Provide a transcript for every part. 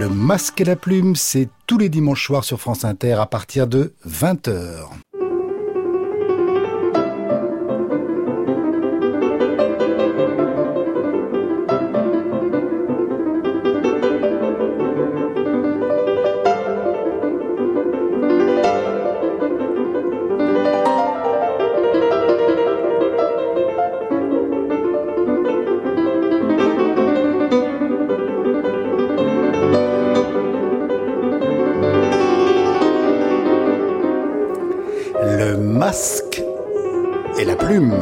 Le Masque et la Plume, c'est tous les dimanches soirs sur France Inter à partir de 20h. Le Masque et la Plume.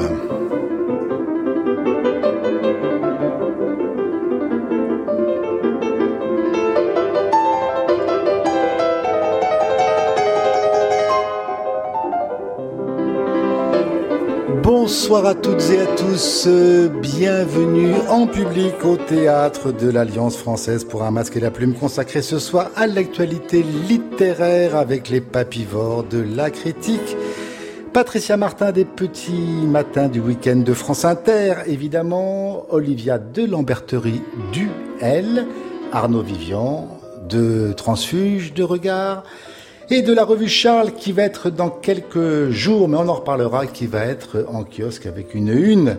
Bonsoir à toutes et à tous, bienvenue en public au théâtre de l'Alliance française pour un Masque et la Plume consacré ce soir à l'actualité littéraire avec les papivores de la critique. Patricia Martin des Petits Matins du Week-end de France Inter, évidemment, Olivia de Lamberterie du L, Arnaud Vivian de Transfuge de Regard, et de la revue Charles qui va être dans quelques jours, mais on en reparlera, qui va être en kiosque avec une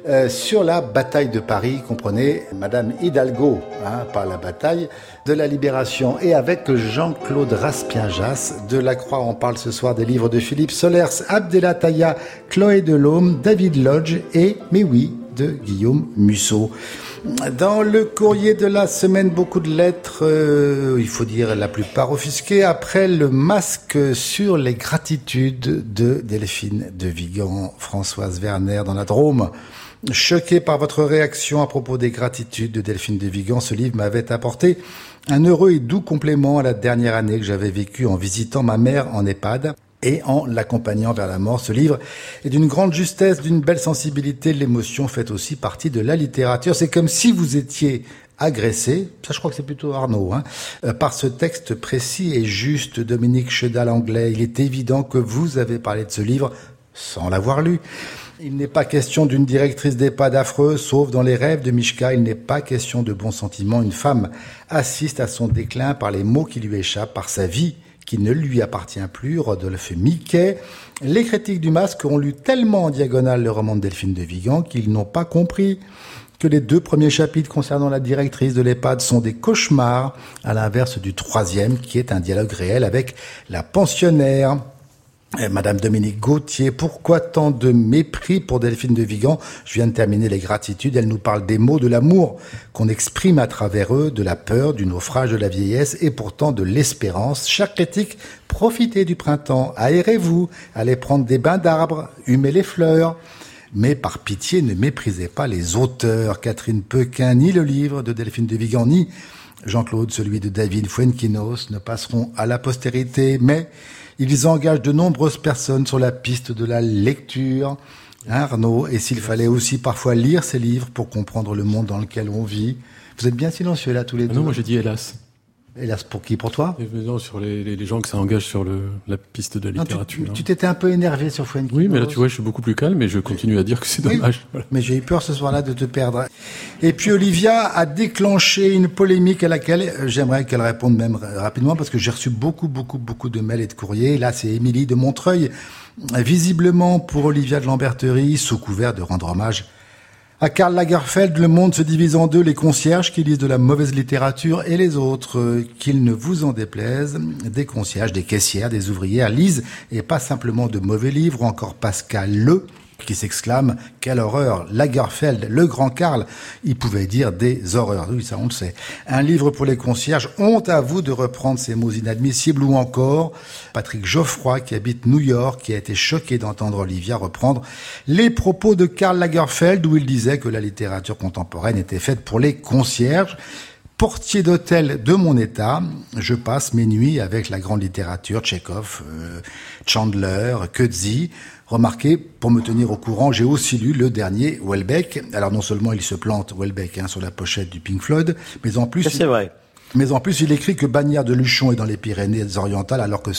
sur la bataille de Paris, comprenez, Madame Hidalgo, pas la bataille de la Libération, et avec Jean-Claude Raspienjas de La Croix. On parle ce soir des livres de Philippe Solers, Abdelataya, Chloé Delhomme, David Lodge et, mais oui, de Guillaume Musso. Dans le courrier de la semaine, beaucoup de lettres, il faut dire la plupart offusquées, après le masque sur les gratitudes de Delphine de Vigan, Françoise Werner dans la Drôme. Choqué par votre réaction à propos des gratitudes de Delphine de Vigan, ce livre m'avait apporté un heureux et doux complément à la dernière année que j'avais vécue en visitant ma mère en EHPAD et en l'accompagnant vers la mort. Ce livre est d'une grande justesse, d'une belle sensibilité. L'émotion fait aussi partie de la littérature. C'est comme si vous étiez agressé, ça je crois que c'est plutôt Arnaud, par ce texte précis et juste. Dominique Chedal-Anglais, il est évident que vous avez parlé de ce livre sans l'avoir lu. Il n'est pas question d'une directrice d'EHPAD affreuse, sauf dans les rêves de Mishka. Il n'est pas question de bons sentiments. Une femme assiste à son déclin par les mots qui lui échappent, par sa vie qui ne lui appartient plus. Rodolphe Miquet. Les critiques du masque ont lu tellement en diagonale le roman de Delphine de Vigan qu'ils n'ont pas compris que les 2 premiers chapitres concernant la directrice de l'EHPAD sont des cauchemars, à l'inverse du 3e qui est un dialogue réel avec la pensionnaire. Madame Dominique Gauthier, pourquoi tant de mépris pour Delphine de Vigan? Je viens de terminer les gratitudes, elle nous parle des mots, de l'amour qu'on exprime à travers eux, de la peur, du naufrage de la vieillesse et pourtant de l'espérance. Chère critique, profitez du printemps, aérez-vous, allez prendre des bains d'arbres, humez les fleurs. Mais par pitié, ne méprisez pas les auteurs. Catherine Pequin, ni le livre de Delphine de Vigan, ni Jean-Claude, celui de David Fuenquinos, ne passeront à la postérité, mais ils engagent de nombreuses personnes sur la piste de la lecture. Arnaud, et s'il fallait aussi parfois lire ces livres pour comprendre le monde dans lequel on vit. Vous êtes bien silencieux là tous les deux. Non, moi j'ai dit hélas. Hélas pour qui? Pour toi? Non, sur les gens que ça engage sur la piste de la littérature. Tu t'étais un peu énervé sur Fuenquinos. Oui, mais là tu vois, je suis beaucoup plus calme et je continue à dire que c'est dommage. Oui, voilà. Mais j'ai eu peur ce soir-là de te perdre. Et puis Olivia a déclenché une polémique à laquelle j'aimerais qu'elle réponde même rapidement parce que j'ai reçu beaucoup de mails et de courriers. Là, c'est Émilie de Montreuil. Visiblement, pour Olivia de Lamberterie, sous couvert de rendre hommage à Karl Lagerfeld, le monde se divise en deux, les concierges qui lisent de la mauvaise littérature et les autres, qu'il ne vous en déplaise. Des concierges, des caissières, des ouvrières lisent, et pas simplement de mauvais livres, ou encore Pascal Le, qui s'exclame « Quelle horreur ! Lagerfeld, le grand Karl !» Il pouvait dire des horreurs. Oui, ça on le sait. Un livre pour les concierges, honte à vous de reprendre ces mots inadmissibles. Ou encore Patrick Geoffroy, qui habite New York, qui a été choqué d'entendre Olivia reprendre les propos de Karl Lagerfeld, où il disait que la littérature contemporaine était faite pour les concierges. Portier d'hôtel de mon état, je passe mes nuits avec la grande littérature, Tchekhov, Chandler, Coetzee. Remarquez, pour me tenir au courant, j'ai aussi lu le dernier Houellebecq. Alors non seulement il se plante Houellebecq sur la pochette du Pink Floyd, mais en plus, c'est vrai. Mais en plus, il écrit que Bagnères de Luchon est dans les Pyrénées-Orientales, alors que c'est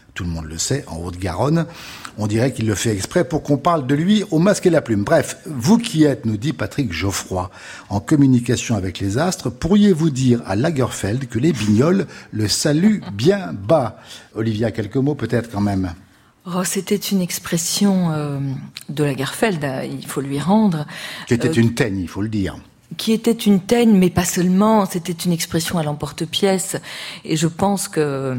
tout le monde le sait, en Haute-Garonne. On dirait qu'il le fait exprès pour qu'on parle de lui au Masque et la Plume. Bref, vous qui êtes, nous dit Patrick Geoffroy, en communication avec les astres, pourriez-vous dire à Lagerfeld que les Bignols le saluent bien bas? Olivia, quelques mots peut-être quand même. Oh, c'était une expression de Lagerfeld, il faut lui rendre. Qui était une teigne, il faut le dire. Qui était une teigne, mais pas seulement, c'était une expression à l'emporte-pièce. Et je pense que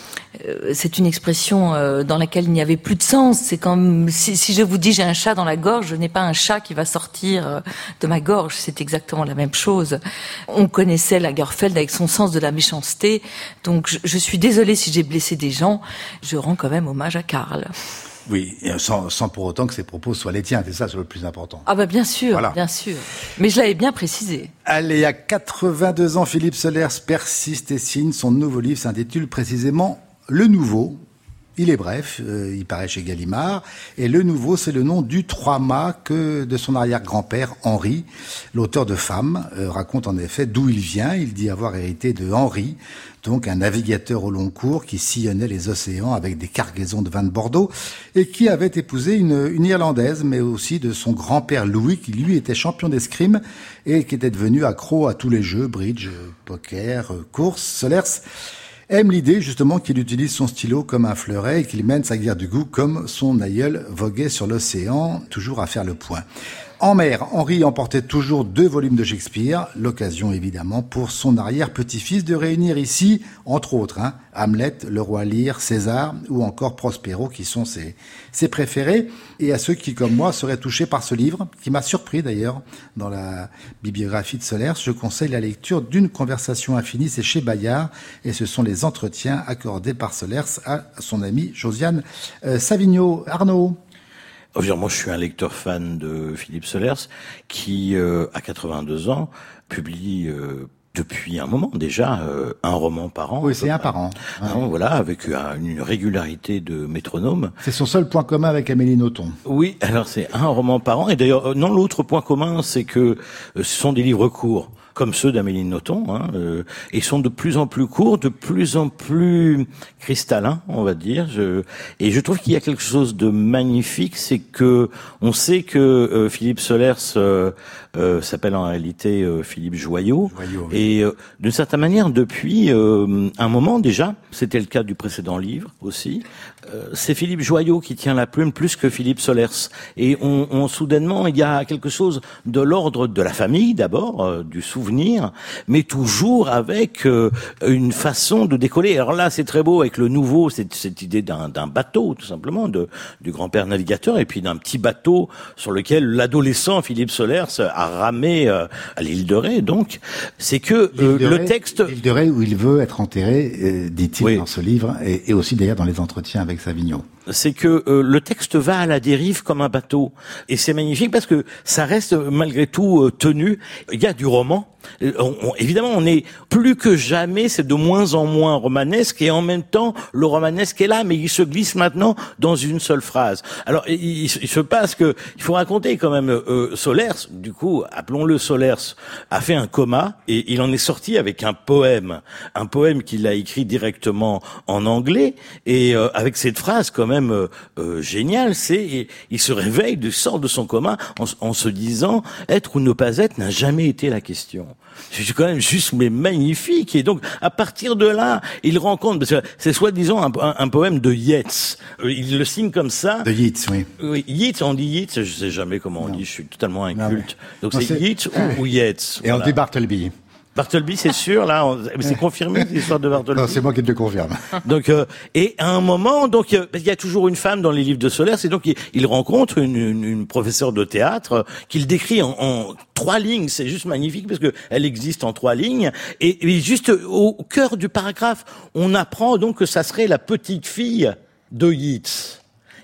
c'est une expression dans laquelle il n'y avait plus de sens. C'est comme si je vous dis j'ai un chat dans la gorge, je n'ai pas un chat qui va sortir de ma gorge. C'est exactement la même chose. On connaissait Lagerfeld avec son sens de la méchanceté. Donc je suis désolée si j'ai blessé des gens. Je rends quand même hommage à Karl. Oui, sans pour autant que ses propos soient les tiens, c'est ça, c'est le plus important. Ah bah bien sûr, voilà. Bien sûr. Mais je l'avais bien précisé. Allez, à 82 ans, Philippe Solers persiste et signe. Son nouveau livre s'intitule précisément « Le Nouveau ». Il est bref, il paraît chez Gallimard. Et Le Nouveau, c'est le nom du 3-mâts que de son arrière-grand-père, Henri. L'auteur de Femmes raconte en effet d'où il vient. Il dit avoir hérité de Henri, donc un navigateur au long cours qui sillonnait les océans avec des cargaisons de vin de Bordeaux et qui avait épousé une Irlandaise, mais aussi de son grand-père Louis, qui lui était champion d'escrime et qui était devenu accro à tous les jeux, bridge, poker, course. Solers aime l'idée, justement, qu'il utilise son stylo comme un fleuret et qu'il mène sa guerre du goût comme son aïeul voguait sur l'océan, toujours à faire le point. En mer, Henri emportait toujours 2 volumes de Shakespeare, l'occasion évidemment pour son arrière-petit-fils de réunir ici, entre autres, Hamlet, Le Roi Lear, César ou encore Prospero qui sont ses préférés. Et à ceux qui, comme moi, seraient touchés par ce livre, qui m'a surpris d'ailleurs dans la bibliographie de Solers, je conseille la lecture d'Une conversation infinie, c'est chez Bayard, et ce sont les entretiens accordés par Solers à son ami Josiane Savigno. Arnaud? Moi, je suis un lecteur fan de Philippe Solers qui, à 82 ans, publie depuis un moment déjà un roman par an. Oui, c'est un par an. Ouais. Voilà, avec une régularité de métronome. C'est son seul point commun avec Amélie Nothomb. Oui, alors c'est un roman par an. Et d'ailleurs, non, l'autre point commun, c'est que ce sont des livres courts, comme ceux d'Amélie Nothomb, et sont de plus en plus courts, de plus en plus cristallins, on va dire. Et je trouve qu'il y a quelque chose de magnifique, c'est que on sait que Philippe Solers s'appelle en réalité Philippe Joyaux. Oui. Et d'une certaine manière, depuis un moment déjà, c'était le cas du précédent livre aussi, c'est Philippe Joyaux qui tient la plume plus que Philippe Solers. Et on soudainement, il y a quelque chose de l'ordre de la famille d'abord, du souvenir, mais toujours avec une façon de décoller. Alors là, c'est très beau avec Le Nouveau, cette idée d'un bateau, tout simplement, du grand-père navigateur, et puis d'un petit bateau sur lequel l'adolescent Philippe Solers a ramé à l'île de Ré. Donc, c'est que le texte... L'île de Ré où il veut être enterré, dit-il oui. Dans ce livre, et aussi d'ailleurs dans les entretiens avec Savigno. C'est que le texte va à la dérive comme un bateau. Et c'est magnifique parce que ça reste malgré tout tenu. Il y a du roman. Évidemment, on est plus que jamais, c'est de moins en moins romanesque, et en même temps, le romanesque est là, mais il se glisse maintenant dans une seule phrase. Alors, il se passe que, il faut raconter quand même, Solers, du coup, appelons-le Solers, a fait un coma, et il en est sorti avec un poème qu'il a écrit directement en anglais, et avec cette phrase quand même géniale, c'est, il se réveille, sort de son coma, en se disant, être ou ne pas être n'a jamais été la question. C'est quand même juste mais magnifique. Et donc à partir de là, il rencontre, parce que c'est soi-disant un poème de Yeats. Il le signe comme ça. De Yeats, oui. Oui, Yeats, on dit Yeats, je sais jamais comment on dit. Je suis totalement inculte. Donc c'est Yeats ou Yeats. Et voilà. On dit Bartleby. Bartleby, c'est sûr, là, c'est confirmé l'histoire de Bartleby. Non, c'est moi qui te le confirme. Donc, et à un moment, donc, il y a toujours une femme dans les livres de Solers, et donc il rencontre une professeure de théâtre qu'il décrit en 3 lignes. C'est juste magnifique parce que elle existe en 3 lignes. Et juste au cœur du paragraphe, on apprend donc que ça serait la petite fille de Yeats.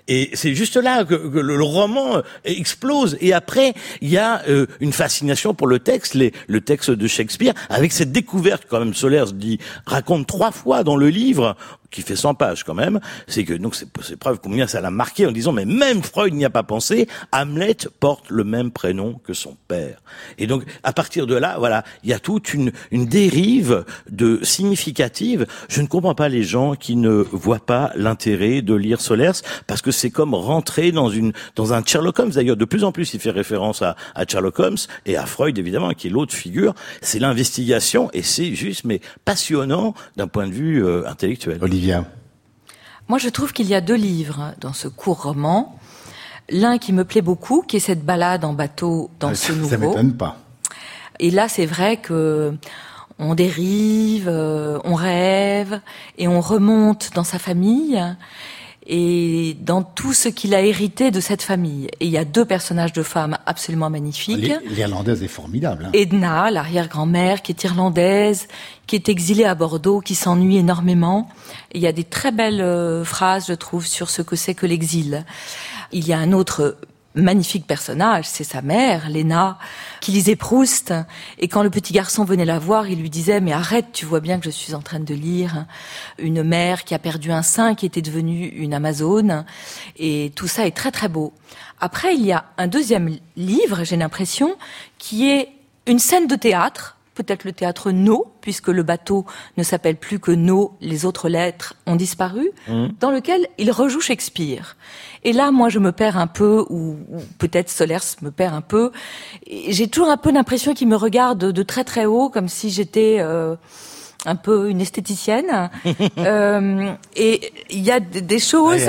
Et c'est juste là que le roman explose. Et après, il y a une fascination pour le texte, le texte de Shakespeare, avec cette découverte quand même. Solers raconte 3 fois dans le livre, qui fait 100 pages quand même, c'est que donc c'est preuve combien ça l'a marqué en disant mais même Freud n'y a pas pensé, Hamlet porte le même prénom que son père. Et donc à partir de là, voilà, il y a toute une dérive de significative. Je ne comprends pas les gens qui ne voient pas l'intérêt de lire Solers, parce que c'est comme rentrer dans un Sherlock Holmes. D'ailleurs, de plus en plus, il fait référence à Sherlock Holmes et à Freud évidemment, qui est l'autre figure. C'est l'investigation et c'est juste mais passionnant d'un point de vue intellectuel. Olivia. Moi, je trouve qu'il y a 2 livres dans ce court roman. L'un qui me plaît beaucoup, qui est cette balade en bateau dans ce nouveau. Ça m'étonne pas. Et là, c'est vrai que on dérive, on rêve, et on remonte dans sa famille et dans tout ce qu'il a hérité de cette famille. Et il y a 2 personnages de femmes absolument magnifiques. L'Irlandaise est formidable. Hein. Edna, l'arrière-grand-mère, qui est irlandaise, qui est exilée à Bordeaux, qui s'ennuie énormément. Et il y a des très belles phrases, je trouve, sur ce que c'est que l'exil. Il y a un autre magnifique personnage, c'est sa mère, Léna, qui lisait Proust, et quand le petit garçon venait la voir, il lui disait « Mais arrête, tu vois bien que je suis en train de lire une mère qui a perdu un sein, qui était devenue une Amazone », et tout ça est très très beau. Après, il y a un 2e livre, j'ai l'impression, qui est une scène de théâtre, peut-être le théâtre No, puisque le bateau ne s'appelle plus que No, les autres lettres ont disparu, dans lequel il rejoue Shakespeare. Et là, moi, je me perds un peu, ou peut-être Solers me perd un peu. Et j'ai toujours un peu l'impression qu'il me regarde de très très haut, comme si j'étais un peu une esthéticienne. Et il y a des choses...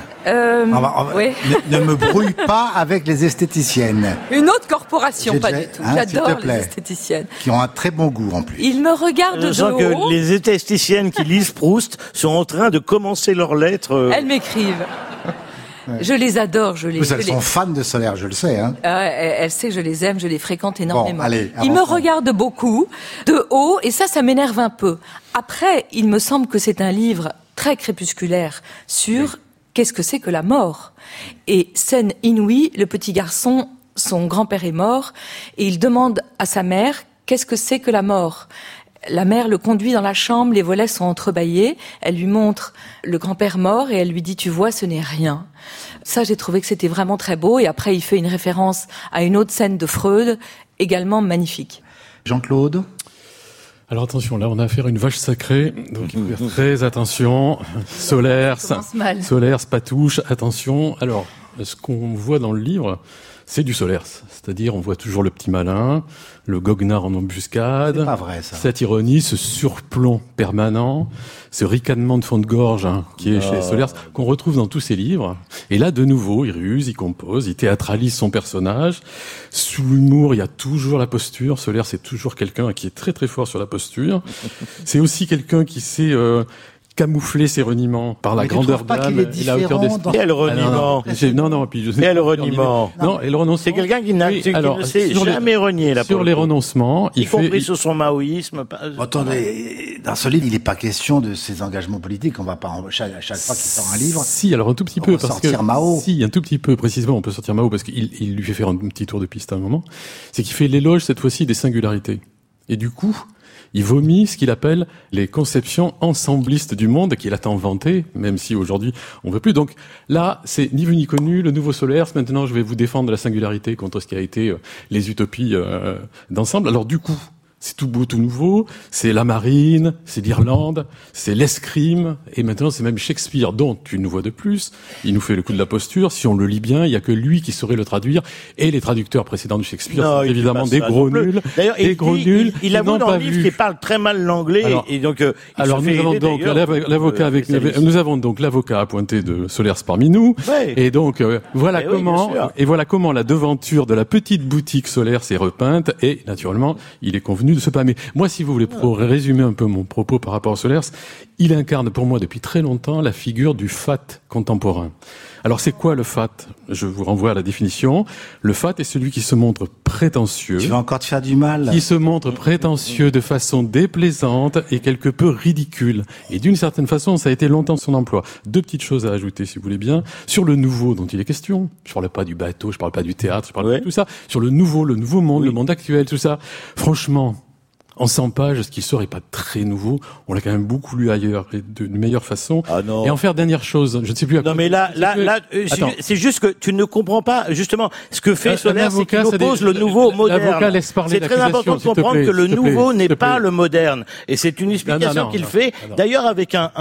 Ouais, ne me brouille pas avec les esthéticiennes. Une autre corporation, pas du tout. J'adore les esthéticiennes. Qui ont un très bon goût en plus. Ils me regardent de haut. Que les esthéticiennes qui lisent Proust sont en train de commencer leurs lettres. Elles m'écrivent. Ouais. Je les adore, Elles sont fans de Solers, je le sais. Hein. Elle sait que je les aime, je les fréquente énormément. Bon, allez, ils me regardent beaucoup, de haut, et ça m'énerve un peu. Après, il me semble que c'est un livre très crépusculaire sur qu'est-ce que c'est que la mort. Et scène inouïe, le petit garçon, son grand-père est mort, et il demande à sa mère qu'est-ce que c'est que la mort. La mère le conduit dans la chambre, les volets sont entrebâillés, elle lui montre le grand-père mort et elle lui dit « Tu vois, ce n'est rien ». Ça, j'ai trouvé que c'était vraiment très beau. Et après, il fait une référence à une autre scène de Freud, également magnifique. Jean-Claude ? Alors attention, là on a affaire à une vache sacrée, donc il faut faire très attention. Solers, Patouche, attention. Alors, ce qu'on voit dans le livre, c'est du Solers, c'est-à-dire on voit toujours le petit malin, le goguenard en embuscade, c'est pas vrai, ça. Cette ironie, ce surplomb permanent, ce ricanement de fond de gorge qui est chez Solers, qu'on retrouve dans tous ses livres. Et là, de nouveau, il ruse, il compose, il théâtralise son personnage. Sous l'humour, il y a toujours la posture. Solers, c'est toujours quelqu'un qui est très très fort sur la posture. C'est aussi quelqu'un qui sait camoufler ses reniements par la grandeur d'âme et la hauteur d'esprit. Quel reniement? Quel reniement? Non, et le renoncement. C'est quelqu'un qui ne sait jamais renier là. Sur les renoncements, y compris sur son maoïsme. Attendez, dans ce livre, il n'est pas question de ses engagements politiques. On va pas chaque fois qu'il sort un livre. Si, alors un tout petit peu parce que Mao. Si, un tout petit peu précisément, on peut sortir Mao parce qu'il lui fait faire un petit tour de piste à un moment. C'est qu'il fait l'éloge cette fois-ci des singularités. Et du coup, il vomit ce qu'il appelle les conceptions ensemblistes du monde qu'il a tant vanté, même si aujourd'hui on veut plus. Donc là, c'est ni vu ni connu, le nouveau Solers. Maintenant, je vais vous défendre la singularité contre ce qui a été les utopies d'ensemble. Alors du coup, c'est tout beau, tout nouveau. C'est la marine, c'est l'Irlande, c'est l'escrime, et maintenant c'est même Shakespeare, dont une voix de plus. Il nous fait le coup de la posture. Si on le lit bien, il y a que lui qui saurait le traduire. Et les traducteurs précédents de Shakespeare sont évidemment des gros nuls. D'ailleurs, Il avoue dans le livre qu'il parle très mal l'anglais, et donc. Alors nous avons donc l'avocat nous avons donc l'avocat appointé de Solers parmi nous. Ouais. Et donc voilà comment la devanture de la petite boutique Solers est repeinte, et naturellement il est convenu venu de ce pas. Mais moi, si vous voulez, pour résumer un peu mon propos par rapport à Solers, il incarne pour moi depuis très longtemps la figure du fat contemporain. Alors c'est quoi le fat ? Je vous renvoie à la définition. Le fat est celui qui se montre prétentieux. Tu vas encore te faire du mal. Qui se montre prétentieux de façon déplaisante et quelque peu ridicule. Et d'une certaine façon, ça a été longtemps son emploi. 2 petites choses à ajouter, si vous voulez bien. Sur le nouveau dont il est question. Je parle pas du bateau, je parle pas du théâtre, je parle pas de tout ça. Sur le nouveau monde, le monde actuel, tout ça. Franchement, en 100 pages, ce qui sort est pas très nouveau. On l'a quand même beaucoup lu ailleurs et d'une meilleure façon. Ah non. Et en faire dernière chose, je ne sais plus à quoi. Non mais là, c'est juste que tu ne comprends pas justement ce que fait Solers, c'est qu'il oppose le nouveau au moderne. L'avocat laisse parler c'est très important de comprendre que le nouveau n'est pas le moderne. Et c'est une explication qu'il fait. D'ailleurs, avec un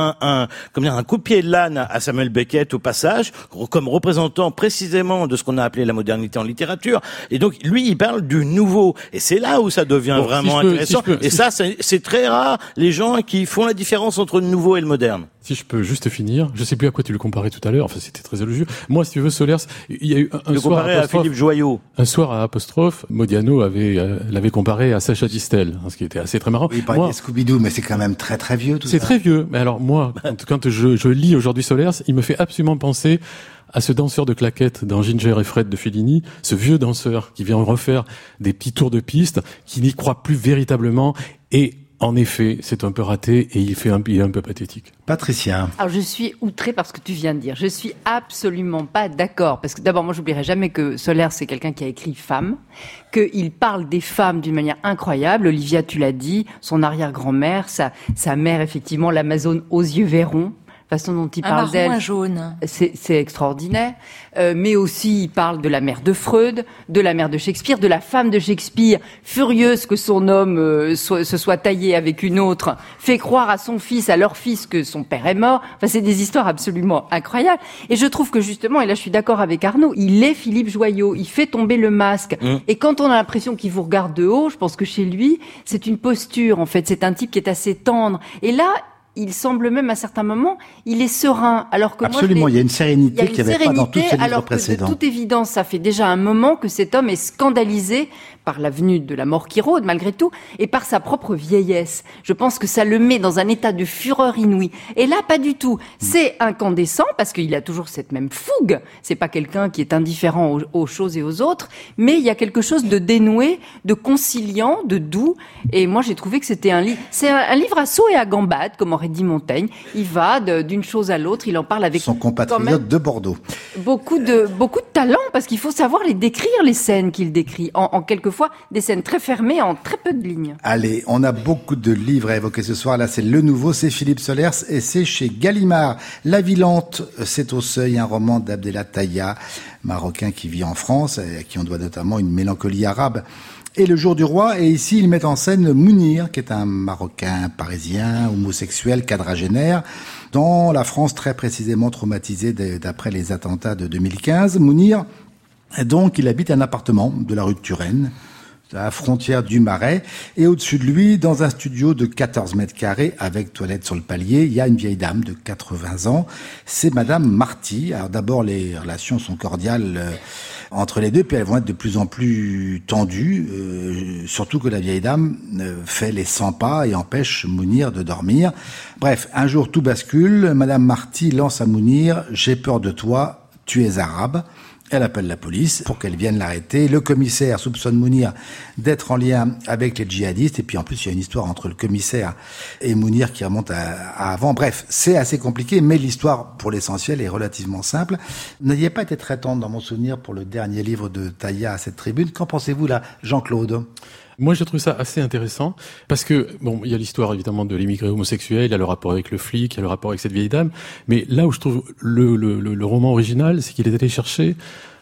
coup de pied de l'âne à Samuel Beckett au passage, comme représentant précisément de ce qu'on a appelé la modernité en littérature. Et donc, lui, il parle du nouveau. Et c'est là où ça devient vraiment intéressant. Et ça, c'est très rare, les gens qui font la différence entre le nouveau et le moderne. Si je peux juste finir, je sais plus à quoi tu le comparais tout à l'heure, enfin c'était très élogieux. Moi, si tu veux, Solers, il y a eu un soir à Philippe Joyot. Un soir à Apostrophe, Modiano l'avait comparé à Sacha Distel, ce qui était assez très marrant. Oui, il parlait de Scooby-Doo, mais c'est quand même très très vieux tout ça. C'est très vieux, mais alors moi, quand je lis aujourd'hui Solers, il me fait absolument penser à ce danseur de claquettes dans Ginger et Fred de Fellini, ce vieux danseur qui vient refaire des petits tours de piste, qui n'y croit plus véritablement, et en effet, c'est un peu raté et il est un peu pathétique. Patricia. Alors je suis outrée par ce que tu viens de dire. Je suis absolument pas d'accord. Parce que d'abord, moi j'oublierai jamais que Solers, c'est quelqu'un qui a écrit Femmes, qu'il parle des femmes d'une manière incroyable. Olivia, tu l'as dit, son arrière-grand-mère, sa mère, effectivement, l'Amazone aux yeux verrons. Façon dont il parle d'elle, un jaune. C'est extraordinaire. Mais aussi, il parle de la mère de Freud, de la mère de Shakespeare, de la femme de Shakespeare, furieuse que son homme se soit taillé avec une autre, fait croire à son fils, à leur fils, que son père est mort. Enfin, c'est des histoires absolument incroyables. Et je trouve que justement, et là je suis d'accord avec Arnaud, il est Philippe Joyot, il fait tomber le masque. Et quand on a l'impression qu'il vous regarde de haut, je pense que chez lui, c'est une posture, en fait. C'est un type qui est assez tendre. Et là, il semble même à certains moments, il est serein. Alors que absolument, il y a une sérénité qu'il n'y avait pas dans tous ses livres précédents. De toute évidence, ça fait déjà un moment que cet homme est scandalisé par la venue de la mort qui rôde, malgré tout, et par sa propre vieillesse. Je pense que ça le met dans un état de fureur inouïe. Et là, pas du tout. C'est incandescent, parce qu'il a toujours cette même fougue. C'est pas quelqu'un qui est indifférent aux choses et aux autres, mais il y a quelque chose de dénoué, de conciliant, de doux. Et moi, j'ai trouvé que c'était un livre... C'est un livre à saut et à gambade, comme aurait dit Montaigne. Il va d'une chose à l'autre, il en parle avec... Son compatriote de Bordeaux. Beaucoup de talent, parce qu'il faut savoir les décrire, les scènes qu'il décrit, en quelquefois des scènes très fermées, en très peu de lignes. Allez, on a beaucoup de livres à évoquer ce soir. Là, c'est le nouveau, c'est Philippe Solers, et c'est chez Gallimard. La Villante, c'est au seuil, un roman d'Abdellah Taïa, marocain qui vit en France, et à qui on doit notamment une mélancolie arabe. Et Le Jour du Roi, et ici il met en scène Mounir, qui est un Marocain parisien, homosexuel, quadragénaire, dans la France très précisément traumatisée d'après les attentats de 2015. Mounir, donc, il habite un appartement de la rue de Turenne, à la frontière du Marais, et au-dessus de lui, dans un studio de 14 mètres carrés, avec toilette sur le palier, il y a une vieille dame de 80 ans, c'est Madame Marty. Alors d'abord, les relations sont cordiales entre les deux, puis elles vont être de plus en plus tendues, surtout que la vieille dame fait les 100 pas et empêche Mounir de dormir. Bref, un jour tout bascule, Madame Marty lance à Mounir « J'ai peur de toi, tu es arabe ». Elle appelle la police pour qu'elle vienne l'arrêter. Le commissaire soupçonne Mounir d'être en lien avec les djihadistes. Et puis en plus, il y a une histoire entre le commissaire et Mounir qui remonte à avant. Bref, c'est assez compliqué, mais l'histoire, pour l'essentiel, est relativement simple. Vous n'aviez pas été très tendre dans mon souvenir pour le dernier livre de Taïa à cette tribune. Qu'en pensez-vous là, Jean-Claude ? Moi, j'ai trouvé ça assez intéressant parce que, bon, il y a l'histoire évidemment de l'immigré homosexuel, il y a le rapport avec le flic, il y a le rapport avec cette vieille dame, mais là où je trouve le roman original, c'est qu'il est allé chercher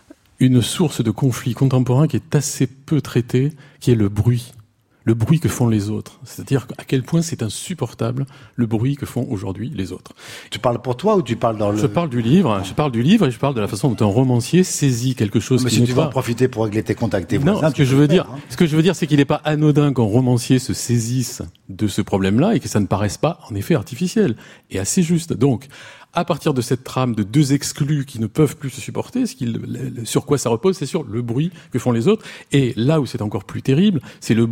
une source de conflit contemporain qui est assez peu traitée, qui est le bruit que font les autres. C'est-à-dire à quel point c'est insupportable le bruit que font aujourd'hui les autres. Tu parles pour toi ou tu parles dans le... Je parle du livre et je parle de la façon dont un romancier saisit quelque chose qui n'est pas... Mais si tu vas en profiter pour régler tes contacts, tes voisins... Non, ce que je veux dire, c'est qu'il n'est pas anodin qu'un romancier se saisisse de ce problème-là et que ça ne paraisse pas, en effet, artificiel et assez juste. Donc, à partir de cette trame de deux exclus qui ne peuvent plus se supporter, sur quoi ça repose, c'est sur le bruit que font les autres. Et là où c'est encore plus terrible, c'est le bruit que font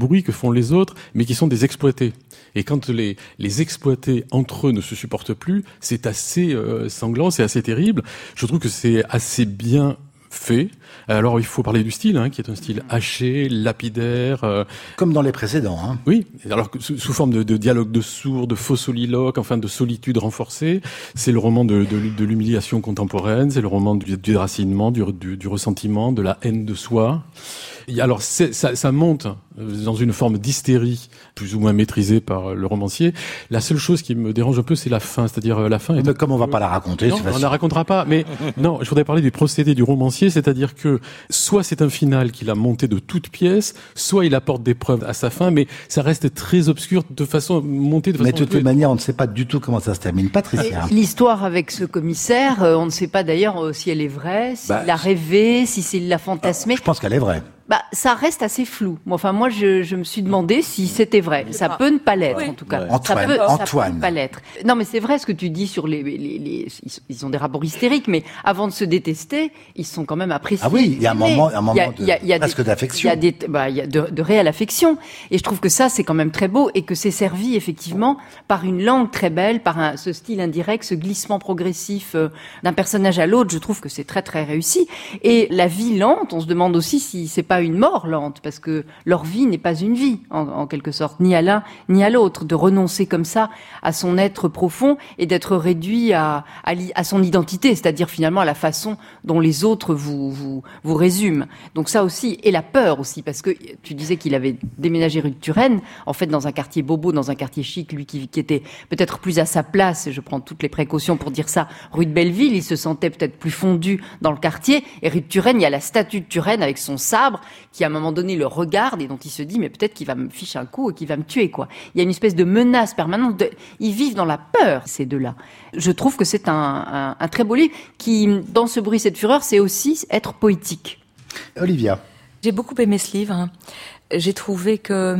font les autres, mais qui sont des exploités. Et quand les exploités entre eux ne se supportent plus, c'est assez sanglant, c'est assez terrible. Je trouve que c'est assez bien fait. Alors il faut parler du style, qui est un style haché, lapidaire. Comme dans les précédents. Oui, alors que sous forme de dialogue de sourds, de faux soliloques, enfin de solitude renforcée. C'est le roman de l'humiliation contemporaine, c'est le roman du déracinement, du ressentiment, de la haine de soi. Alors ça monte dans une forme d'hystérie plus ou moins maîtrisée par le romancier. La seule chose qui me dérange un peu, c'est la fin, c'est-à-dire la fin. Mais comme on va pas la raconter, non, on la racontera pas. Mais non, je voudrais parler du procédé du romancier, c'est-à-dire que soit c'est un final qu'il a monté de toutes pièces, soit il apporte des preuves à sa fin, mais ça reste très obscur de façon montée de façon. Mais de toute manière, on ne sait pas du tout comment ça se termine. Patricia. L'histoire avec ce commissaire, on ne sait pas d'ailleurs si elle est vraie, s'il l'a rêvé, s'il l'a fantasmé. Je pense qu'elle est vraie. Ça reste assez flou. Enfin, moi, je me suis demandé si c'était vrai. Ça peut ne pas l'être, en tout cas. Antoine. Ça peut ne pas l'être. Non, mais c'est vrai ce que tu dis sur ils ont des rapports hystériques, mais avant de se détester, ils sont quand même appréciés. Ah oui, il y a un moment presque d'affection. Il y a de réelle affection. Et je trouve que ça, c'est quand même très beau et que c'est servi, effectivement, par une langue très belle, par ce style indirect, ce glissement progressif d'un personnage à l'autre. Je trouve que c'est très, très réussi. Et la vie lente, on se demande aussi si c'est pas une mort lente, parce que leur vie n'est pas une vie, en quelque sorte, ni à l'un ni à l'autre, de renoncer comme ça à son être profond et d'être réduit à son identité, c'est-à-dire finalement à la façon dont les autres vous résument. Donc ça aussi, et la peur aussi, parce que tu disais qu'il avait déménagé rue de Turenne, en fait dans un quartier bobo, dans un quartier chic, lui qui était peut-être plus à sa place, et je prends toutes les précautions pour dire ça, rue de Belleville, il se sentait peut-être plus fondu dans le quartier, et rue de Turenne, il y a la statue de Turenne avec son sabre, qui à un moment donné le regarde et dont il se dit mais peut-être qu'il va me ficher un coup et qu'il va me tuer, quoi. Il y a une espèce de menace permanente. Ils vivent dans la peur, ces deux-là. Je trouve que c'est un très beau livre qui, dans ce bruit, cette fureur, c'est aussi être poétique. Olivia. J'ai beaucoup aimé ce livre. J'ai trouvé que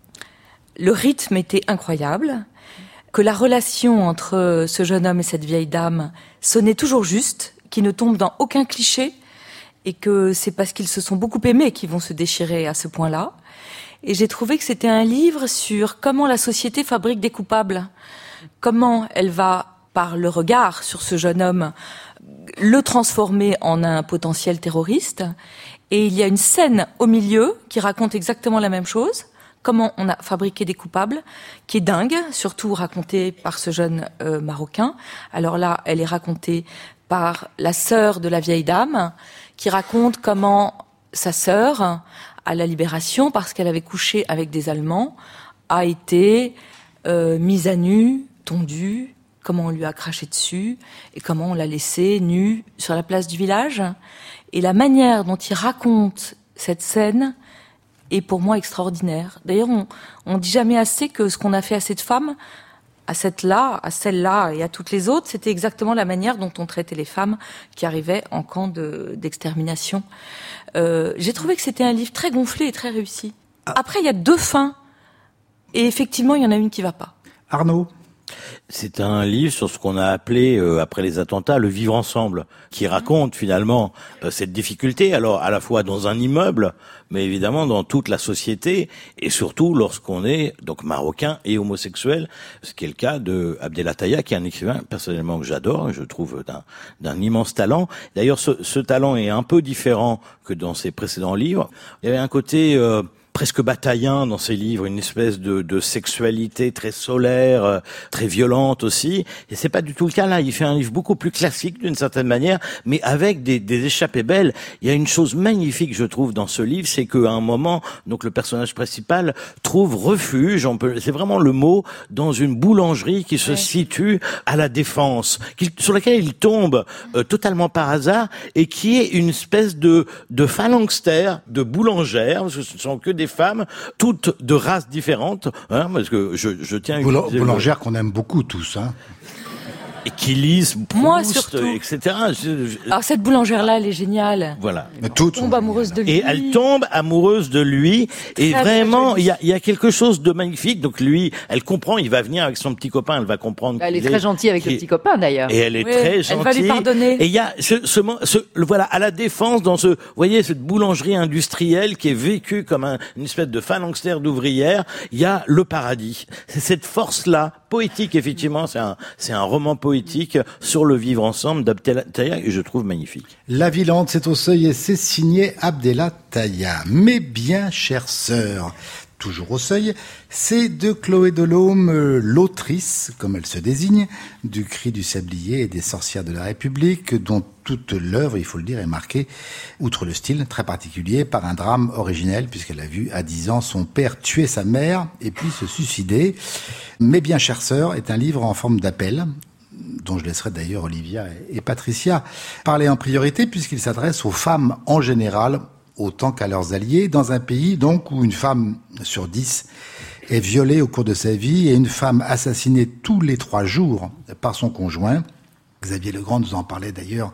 le rythme était incroyable, que la relation entre ce jeune homme et cette vieille dame sonnait toujours juste, qui ne tombe dans aucun cliché, et que c'est parce qu'ils se sont beaucoup aimés qu'ils vont se déchirer à ce point-là. Et j'ai trouvé que c'était un livre sur comment la société fabrique des coupables, comment elle va, par le regard sur ce jeune homme, le transformer en un potentiel terroriste. Et il y a une scène au milieu qui raconte exactement la même chose, comment on a fabriqué des coupables, qui est dingue, surtout racontée par ce jeune Marocain. Alors là, elle est racontée par la sœur de la vieille dame, qui raconte comment sa sœur, à la Libération, parce qu'elle avait couché avec des Allemands, a été mise à nu, tondue, comment on lui a craché dessus, et comment on l'a laissée nue sur la place du village. Et la manière dont il raconte cette scène est pour moi extraordinaire. D'ailleurs, on dit jamais assez que ce qu'on a fait à cette femme, à celle-là et à toutes les autres, c'était exactement la manière dont on traitait les femmes qui arrivaient en camp d'extermination. J'ai trouvé que c'était un livre très gonflé et très réussi. Après, il y a deux fins, et effectivement, il y en a une qui va pas. Arnaud. C'est un livre sur ce qu'on a appelé, après les attentats, le vivre ensemble, qui raconte finalement cette difficulté, alors à la fois dans un immeuble, mais évidemment dans toute la société, et surtout lorsqu'on est donc marocain et homosexuel, ce qui est le cas de Abdelataya, qui est un écrivain personnellement que j'adore, et je trouve d'un immense talent. D'ailleurs, ce talent est un peu différent que dans ses précédents livres. Il y avait un côté presque bataillin dans ses livres, une espèce de sexualité très solaire, très violente aussi. Et c'est pas du tout le cas là. Il fait un livre beaucoup plus classique d'une certaine manière, mais avec des échappées belles. Il y a une chose magnifique, je trouve, dans ce livre, c'est qu'à un moment, donc le personnage principal trouve refuge, c'est vraiment le mot, dans une boulangerie qui se situe à la Défense, sur laquelle il tombe totalement par hasard, et qui est une espèce de phalanxère, de boulangère, parce que ce ne sont que des femmes, toutes de races différentes, parce que je tiens à boulangère qu'on aime beaucoup tous, Et qui lisent Proust, Moi, surtout. etc. Alors cette boulangère-là, elle est géniale. Voilà. Toutes Tombe amoureuse de lui. Et elle tombe amoureuse de lui. Et Très, vraiment, très il y a quelque chose de magnifique. Donc lui, elle comprend, il va venir avec son petit copain, elle va comprendre. Elle est très gentille avec le petit copain d'ailleurs. Et elle est Oui, très elle gentille. va lui pardonner. Et il y a voilà, à la Défense, dans vous voyez, cette boulangerie industrielle qui est vécue comme une espèce de phalanxère d'ouvrières, il y a le paradis. C'est cette force-là, poétique, effectivement, c'est un roman poétique sur le vivre ensemble d'Abdel Taïa, et je trouve magnifique. La Villante, c'est au Seuil et c'est signé Abdellah Taïa. Mes bien chères sœurs, toujours au Seuil, c'est de Chloé Delhomme, l'autrice, comme elle se désigne, du Cri du Sablier et des Sorcières de la République, dont toute l'œuvre, il faut le dire, est marquée, outre le style très particulier, par un drame originel, puisqu'elle a vu à 10 ans son père tuer sa mère et puis se suicider. Mes bien chères sœurs est un livre en forme d'appel, dont je laisserai d'ailleurs Olivia et Patricia parler en priorité, puisqu'il s'adresse aux femmes en général, autant qu'à leurs alliés, dans un pays donc où une femme sur 10 est violée au cours de sa vie et une femme assassinée tous les 3 jours par son conjoint. Xavier Legrand nous en parlait d'ailleurs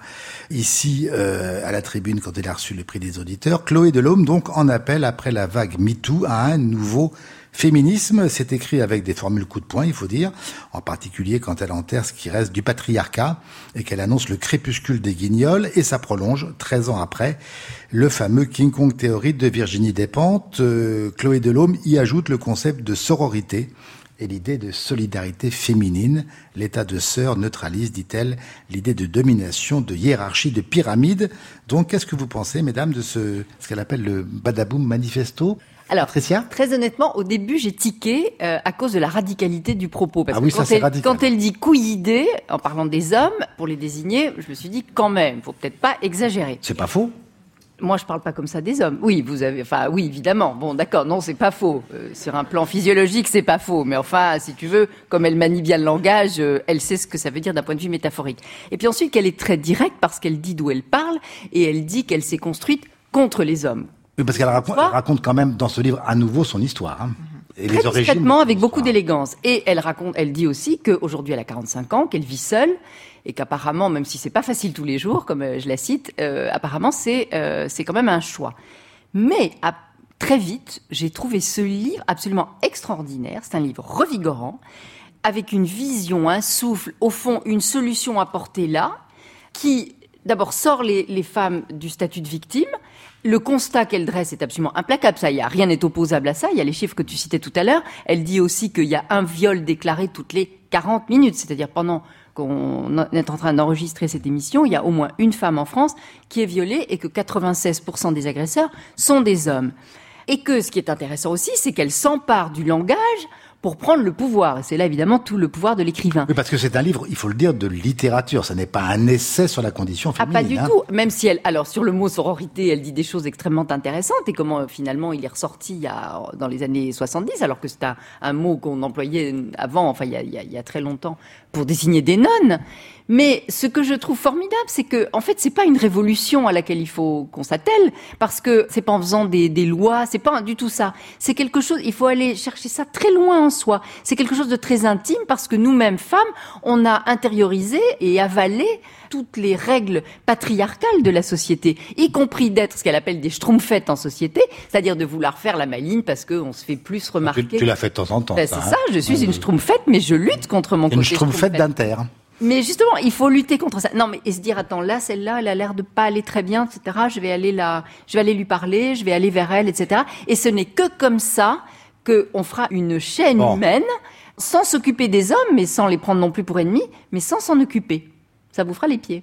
ici à la tribune quand il a reçu le prix des auditeurs. Chloé Delhomme donc en appelle après la vague MeToo à un nouveau féminisme. C'est écrit avec des formules coup de poing, il faut dire, en particulier quand elle enterre ce qui reste du patriarcat et qu'elle annonce le crépuscule des guignols, et ça prolonge 13 ans après le fameux King Kong Theory de Virginie Despentes. Chloé Delhomme y ajoute le concept de sororité et l'idée de solidarité féminine. L'état de sœur neutralise, dit-elle, l'idée de domination, de hiérarchie, de pyramide. Donc, qu'est-ce que vous pensez, mesdames, de ce qu'elle appelle le Badaboum Manifesto? Alors, Patricia? très honnêtement, au début, j'ai tiqué à cause de la radicalité du propos. Parce que ça c'est radical. quand elle dit couillidé, en parlant des hommes, pour les désigner, je me suis dit, quand même, faut peut-être pas exagérer. C'est pas faux. Moi, je parle pas comme ça des hommes. Oui, oui, évidemment. Bon, d'accord, non, c'est pas faux. Sur un plan physiologique, c'est pas faux. Mais enfin, si tu veux, comme elle manie bien le langage, elle sait ce que ça veut dire d'un point de vue métaphorique. Et puis ensuite, qu'elle est très directe parce qu'elle dit d'où elle parle et elle dit qu'elle s'est construite contre les hommes. Oui, parce qu'elle raconte quand même dans ce livre à nouveau son histoire. Hein. Et Très les origines. discrètement, avec beaucoup d'élégance. Et elle dit aussi qu'aujourd'hui, elle a 45 ans, qu'elle vit seule, et qu'apparemment, même si c'est pas facile tous les jours, comme je la cite, apparemment, c'est quand même un choix. Mais, très vite, j'ai trouvé ce livre absolument extraordinaire. C'est un livre revigorant, avec une vision, un souffle, au fond, une solution apportée là, qui, d'abord, sort les femmes du statut de victime. Le constat qu'elle dresse est absolument implacable. Ça, rien n'est opposable à ça. Il y a les chiffres que tu citais tout à l'heure. Elle dit aussi qu'il y a un viol déclaré toutes les 40 minutes. C'est-à-dire pendant qu'on est en train d'enregistrer cette émission, il y a au moins une femme en France qui est violée et que 96% des agresseurs sont des hommes. Et que ce qui est intéressant aussi, c'est qu'elle s'empare du langage pour prendre le pouvoir. Et c'est là, évidemment, tout le pouvoir de l'écrivain. Oui, parce que c'est un livre, il faut le dire, de littérature. Ça n'est pas un essai sur la condition féminine. Pas du tout. Même si alors, sur le mot sororité, elle dit des choses extrêmement intéressantes et comment, finalement, il est ressorti dans les années 70, alors que c'est un mot qu'on employait avant, enfin, il y a très longtemps, pour désigner des nonnes. Mais ce que je trouve formidable, c'est que, en fait, c'est pas une révolution à laquelle il faut qu'on s'attelle, parce que c'est pas en faisant des lois, c'est pas du tout ça. C'est quelque chose, il faut aller chercher ça très loin en soi. C'est quelque chose de très intime, parce que nous-mêmes, femmes, on a intériorisé et avalé toutes les règles patriarcales de la société, y compris d'être ce qu'elle appelle des schtroumpfettes en société, c'est-à-dire de vouloir faire la maline parce qu'on se fait plus remarquer. Tu l'as fait de temps en temps. C'est ça, je suis une schtroumpfette, mais je lutte contre mon côté schtroumpfette d'Inter. Mais justement, il faut lutter contre ça. Non, mais et se dire, attends, là, celle-là, elle a l'air de pas aller très bien, etc. Je vais aller lui parler, je vais aller vers elle, etc. Et ce n'est que comme ça qu'on fera une chaîne humaine, sans s'occuper des hommes, mais sans les prendre non plus pour ennemis, mais sans s'en occuper. Ça vous fera les pieds.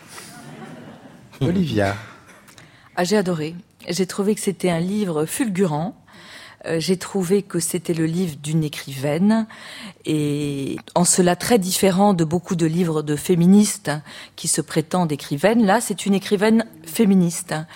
Olivia. J'ai adoré. J'ai trouvé que c'était un livre fulgurant. J'ai trouvé que c'était le livre d'une écrivaine et en cela très différent de beaucoup de livres de féministes qui se prétendent écrivaines. Là, c'est une écrivaine féministe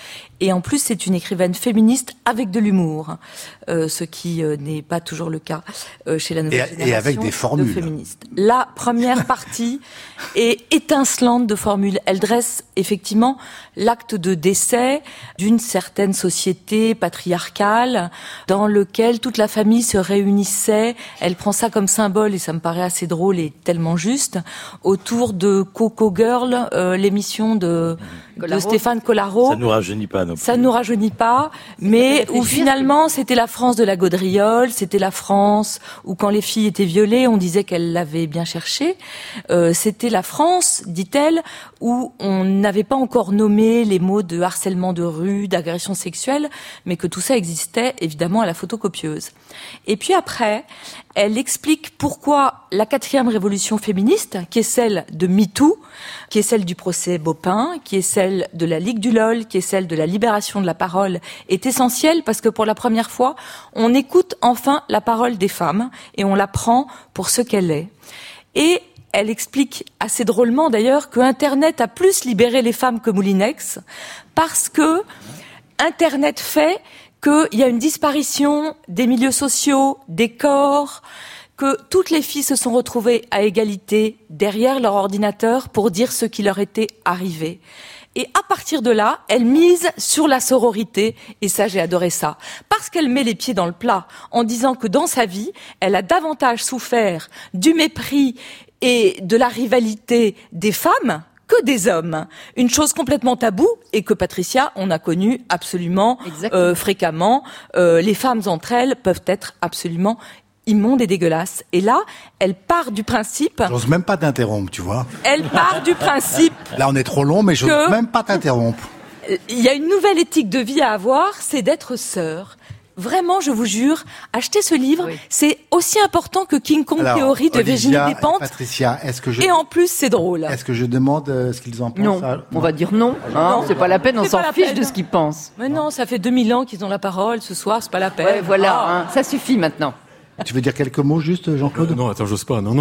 Et en plus, c'est une écrivaine féministe avec de l'humour, ce qui n'est pas toujours le cas chez la nouvelle génération et avec des formules. de féministes. La première partie est étincelante de formules. Elle dresse effectivement l'acte de décès d'une certaine société patriarcale dans lequel toute la famille se réunissait. Elle prend ça comme symbole, et ça me paraît assez drôle et tellement juste, autour de Coco Girl, l'émission de Stéphane Collaro. Ça nous rajeunit pas non plus. Ça nous rajeunit pas, mais où finalement c'était la France de la gaudriole, c'était la France où quand les filles étaient violées, on disait qu'elles l'avaient bien cherché. C'était la France, dit-elle, où on n'avait pas encore nommé les mots de harcèlement de rue, d'agression sexuelle, mais que tout ça existait évidemment à la photocopieuse. Et puis après, elle explique pourquoi la 4e révolution féministe, qui est celle de MeToo, qui est celle du procès Bopin, qui est celle de la Ligue du LOL, qui est celle de la libération de la parole, est essentielle parce que pour la première fois, on écoute enfin la parole des femmes et on la prend pour ce qu'elle est. Et elle explique assez drôlement d'ailleurs que Internet a plus libéré les femmes que Moulinex parce que Internet fait qu'il y a une disparition des milieux sociaux, des corps, que toutes les filles se sont retrouvées à égalité derrière leur ordinateur pour dire ce qui leur était arrivé. Et à partir de là, elle mise sur la sororité, et ça, j'ai adoré ça. Parce qu'elle met les pieds dans le plat, en disant que dans sa vie, elle a davantage souffert du mépris et de la rivalité des femmes que des hommes. Une chose complètement taboue, et que Patricia, on a connu absolument fréquemment. Les femmes entre elles peuvent être absolument immonde et dégueulasse. Et là, elle part du principe... J'ose même pas t'interrompre, tu vois. Elle part du principe... Là, on est trop long, mais j'ose même pas t'interrompre. Il y a une nouvelle éthique de vie à avoir, c'est d'être sœur. Vraiment, je vous jure, achetez ce livre, c'est aussi important que King Kong Theory de Virginie Despentes. Patricia, et en plus, c'est drôle. Est-ce que je demande ce qu'ils en pensent? Non, on va dire non. Non, c'est pas la peine, on s'en fiche de ce qu'ils pensent. Mais non, ça fait 2000 ans qu'ils ont la parole, ce soir, c'est pas la peine. Ouais, voilà, ça suffit maintenant. Tu veux dire quelques mots juste, Jean-Claude? Non, attends, j'ose pas. Non.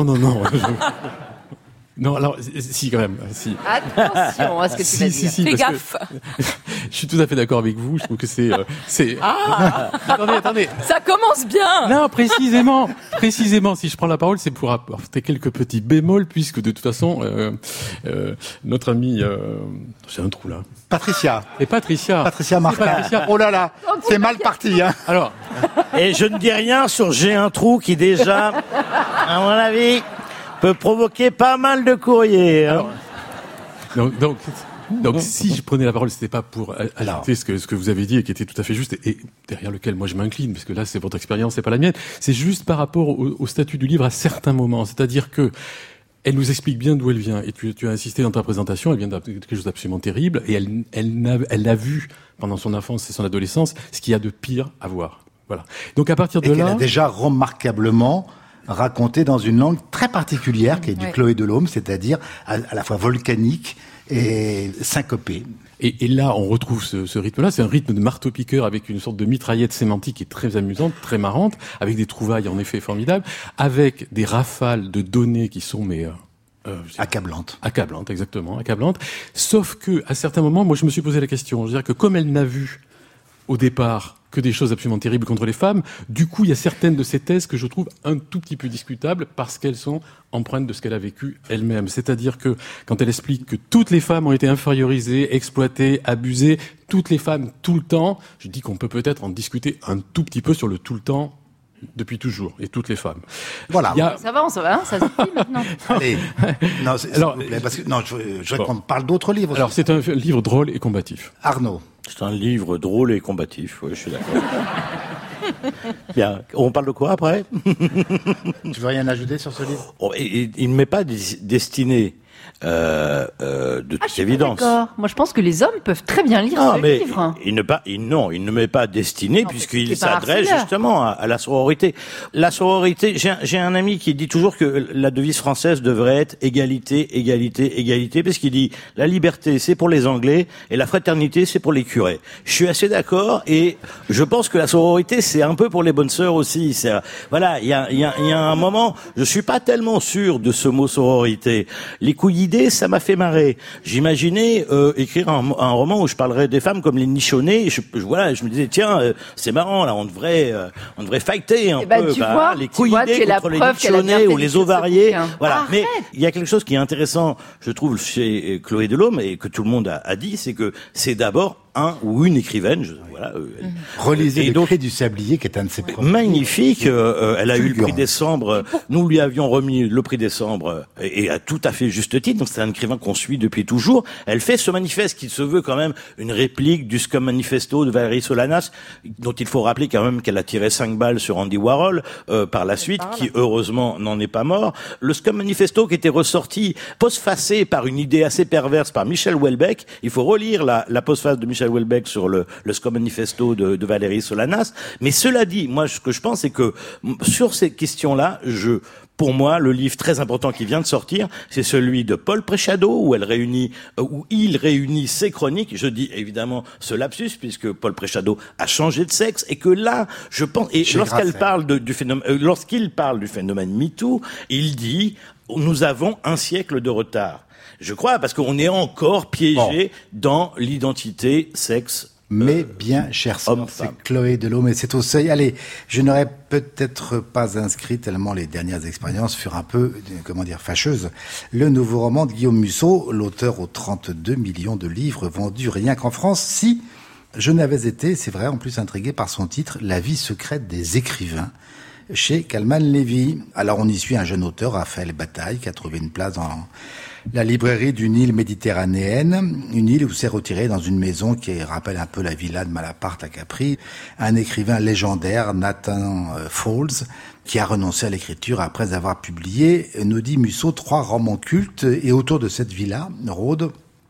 Non, alors, si, quand même, si. Attention à ce que tu vas dire. Fais gaffe. Je suis tout à fait d'accord avec vous. Je trouve que c'est... Attendez. Ça commence bien. Non, précisément, si je prends la parole, c'est pour apporter quelques petits bémols, puisque de toute façon, notre ami, j'ai un trou là. Patricia. Et Patricia Martin. Oh là là, c'est mal parti, hein. Alors. Et je ne dis rien sur J'ai un trou qui déjà, à mon avis, peut provoquer pas mal de courriers. Hein. Alors, donc, si je prenais la parole, c'était pas pour ajouter ce que vous avez dit et qui était tout à fait juste et derrière lequel moi je m'incline, parce que là c'est votre expérience, c'est pas la mienne. C'est juste par rapport au statut du livre à certains moments. C'est-à-dire que elle nous explique bien d'où elle vient. Et tu as insisté dans ta présentation, elle vient de quelque chose d'absolument terrible et elle a vu pendant son enfance et son adolescence ce qu'il y a de pire à voir. Voilà. Donc à partir de là, elle a déjà remarquablement raconté dans une langue très particulière qui est du Chloé Delhomme, c'est-à-dire à la fois volcanique et syncopé. Et là, on retrouve ce rythme-là. C'est un rythme de marteau-piqueur avec une sorte de mitraillette sémantique qui est très amusante, très marrante, avec des trouvailles en effet formidables, avec des rafales de données qui sont accablantes. Accablantes, exactement, accablantes. Sauf que à certains moments, moi, je me suis posé la question. Je veux dire que comme elle n'a vu au départ que des choses absolument terribles contre les femmes, du coup, il y a certaines de ces thèses que je trouve un tout petit peu discutables parce qu'elles sont empreintes de ce qu'elle a vécu elle-même. C'est-à-dire que quand elle explique que toutes les femmes ont été infériorisées, exploitées, abusées, toutes les femmes tout le temps, je dis qu'on peut peut-être en discuter un tout petit peu sur le tout le temps depuis toujours, et toutes les femmes. Voilà. Ça va, ça suffit maintenant. Allez. Non, alors, s'il vous plaît, parce que, non, je voudrais qu'on parle d'autres livres. Alors, c'est un livre drôle et combatif. Arnaud. C'est un livre drôle et combatif, oui, je suis d'accord. Bien, on parle de quoi après? Tu veux rien ajouter sur ce livre? Il ne m'est pas destiné de toute évidence. D'accord. Moi, je pense que les hommes peuvent très bien lire ce livre. Il ne m'est pas destiné puisqu'il s'adresse justement à la sororité. La sororité, j'ai un ami qui dit toujours que la devise française devrait être égalité, égalité, égalité, parce qu'il dit la liberté c'est pour les Anglais et la fraternité c'est pour les curés. Je suis assez d'accord et je pense que la sororité c'est un peu pour les bonnes sœurs aussi. Voilà, il y a un moment, je suis pas tellement sûr de ce mot sororité. Les couilles idée, ça m'a fait marrer. J'imaginais écrire un roman où je parlerais des femmes comme les nichonnés. Je me disais tiens, c'est marrant là, on devrait fighter un peu, les couillidés contre les nichonnés ou les ovariés. Voilà. Arrête. Mais il y a quelque chose qui est intéressant, je trouve, chez Chloé Delhomme et que tout le monde a dit, c'est que c'est d'abord un ou une écrivaine. Relisez Le Cri du Sablier, qui est un de ses premiers. Magnifique. Elle a eu le prix Décembre. Nous lui avions remis le prix Décembre et à tout à fait juste titre. Donc c'est un écrivain qu'on suit depuis toujours. Elle fait ce manifeste qui se veut quand même une réplique du Scum Manifesto de Valérie Solanas, dont il faut rappeler quand même qu'elle a tiré 5 balles sur Andy Warhol par la suite, qui heureusement n'en est pas mort. Le Scum Manifesto qui était ressorti postfacé par une idée assez perverse par Michel Houellebecq. Il faut relire la postface de Michel Houellebecq sur le Scum Manifesto de Valérie Solanas. Mais cela dit, moi, ce que je pense, c'est que sur ces questions-là, pour moi, le livre très important qui vient de sortir, c'est celui de Paul Préchado, où il réunit ses chroniques. Je dis évidemment ce lapsus, puisque Paul Préchado a changé de sexe, et que là, je pense, et lorsqu'il parle du phénomène MeToo, il dit, nous avons un siècle de retard. Je crois, parce qu'on est encore piégé dans l'identité sexe. Mais bien, cher sœur, c'est Chloé Delhomme et c'est au seuil. Allez, je n'aurais peut-être pas inscrit tellement les dernières expériences furent un peu, fâcheuses. Le nouveau roman de Guillaume Musso, l'auteur aux 32 millions de livres vendus rien qu'en France, si je n'avais été, c'est vrai, en plus intrigué par son titre, La vie secrète des écrivains, chez Calman Levy. Alors on y suit un jeune auteur, Raphaël Bataille, qui a trouvé une place dans la librairie d'une île méditerranéenne, une île où s'est retiré dans une maison qui rappelle un peu la villa de Malaparte à Capri, un écrivain légendaire, Nathan Falls, qui a renoncé à l'écriture après avoir publié, nous dit Musso, 3 romans cultes, et autour de cette villa rôde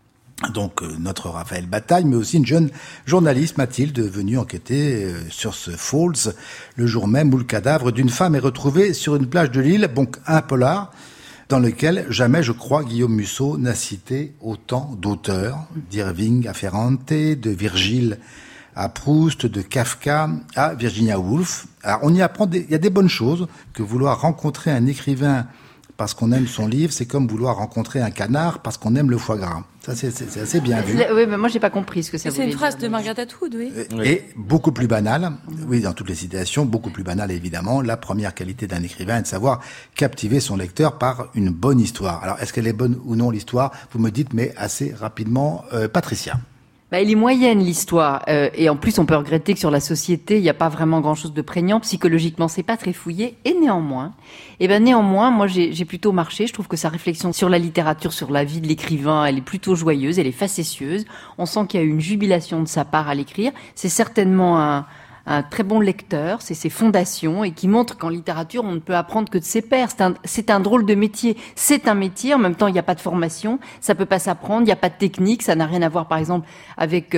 donc notre Raphaël Bataille, mais aussi une jeune journaliste, Mathilde, venue enquêter sur ce Falls, le jour même où le cadavre d'une femme est retrouvé sur une plage de l'île, donc un polar, dans lequel jamais, je crois, Guillaume Musso n'a cité autant d'auteurs, d'Irving à Ferrante, de Virgile à Proust, de Kafka à Virginia Woolf. Alors on y apprend, il y a des bonnes choses, que vouloir rencontrer un écrivain parce qu'on aime son livre, c'est comme vouloir rencontrer un canard parce qu'on aime le foie gras. Ça, c'est assez bien vu. Oui, mais moi, j'ai pas compris ce que ça voulait dire. C'est une phrase de Margaret Atwood, oui. Et beaucoup plus banale, oui, dans toutes les citations, beaucoup plus banale, évidemment. La première qualité d'un écrivain est de savoir captiver son lecteur par une bonne histoire. Alors, est-ce qu'elle est bonne ou non, l'histoire? Vous me dites, mais assez rapidement, Patricia. Elle est moyenne, l'histoire. Et en plus, on peut regretter que sur la société, il n'y a pas vraiment grand-chose de prégnant. Psychologiquement, c'est pas très fouillé. Et néanmoins, moi, j'ai plutôt marché. Je trouve que sa réflexion sur la littérature, sur la vie de l'écrivain, elle est plutôt joyeuse, elle est facétieuse. On sent qu'il y a eu une jubilation de sa part à l'écrire. C'est certainement un très bon lecteur, c'est ses fondations, et qui montre qu'en littérature, on ne peut apprendre que de ses pairs. C'est un drôle de métier. C'est un métier, en même temps, il n'y a pas de formation, ça peut pas s'apprendre, il n'y a pas de technique, ça n'a rien à voir, par exemple, avec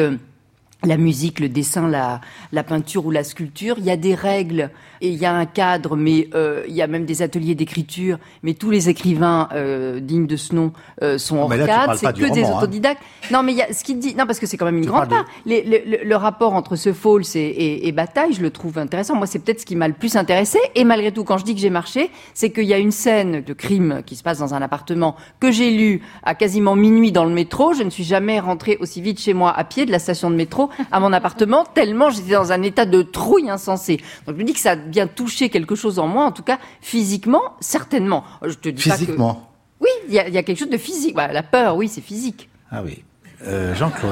la musique, le dessin, la peinture ou la sculpture. Il y a des règles et il y a un cadre, mais il y a même des ateliers d'écriture. Mais tous les écrivains dignes de ce nom sont hors cadre. C'est que des autodidactes. Non, mais il y a ce qu'il dit. Non, parce que c'est quand même une grande part. Le rapport entre ce Falls et Bataille, je le trouve intéressant. Moi, c'est peut-être ce qui m'a le plus intéressé. Et malgré tout, quand je dis que j'ai marché, c'est qu'il y a une scène de crime qui se passe dans un appartement que j'ai lu à quasiment minuit dans le métro. Je ne suis jamais rentrée aussi vite chez moi à pied de la station de métro à mon appartement, tellement j'étais dans un état de trouille insensé. Donc je me dis que ça a bien touché quelque chose en moi, en tout cas physiquement, certainement. Je te dis physiquement. Pas que... Oui, il y a quelque chose de physique. Bah, la peur, oui, c'est physique. Ah oui. Jean-Claude.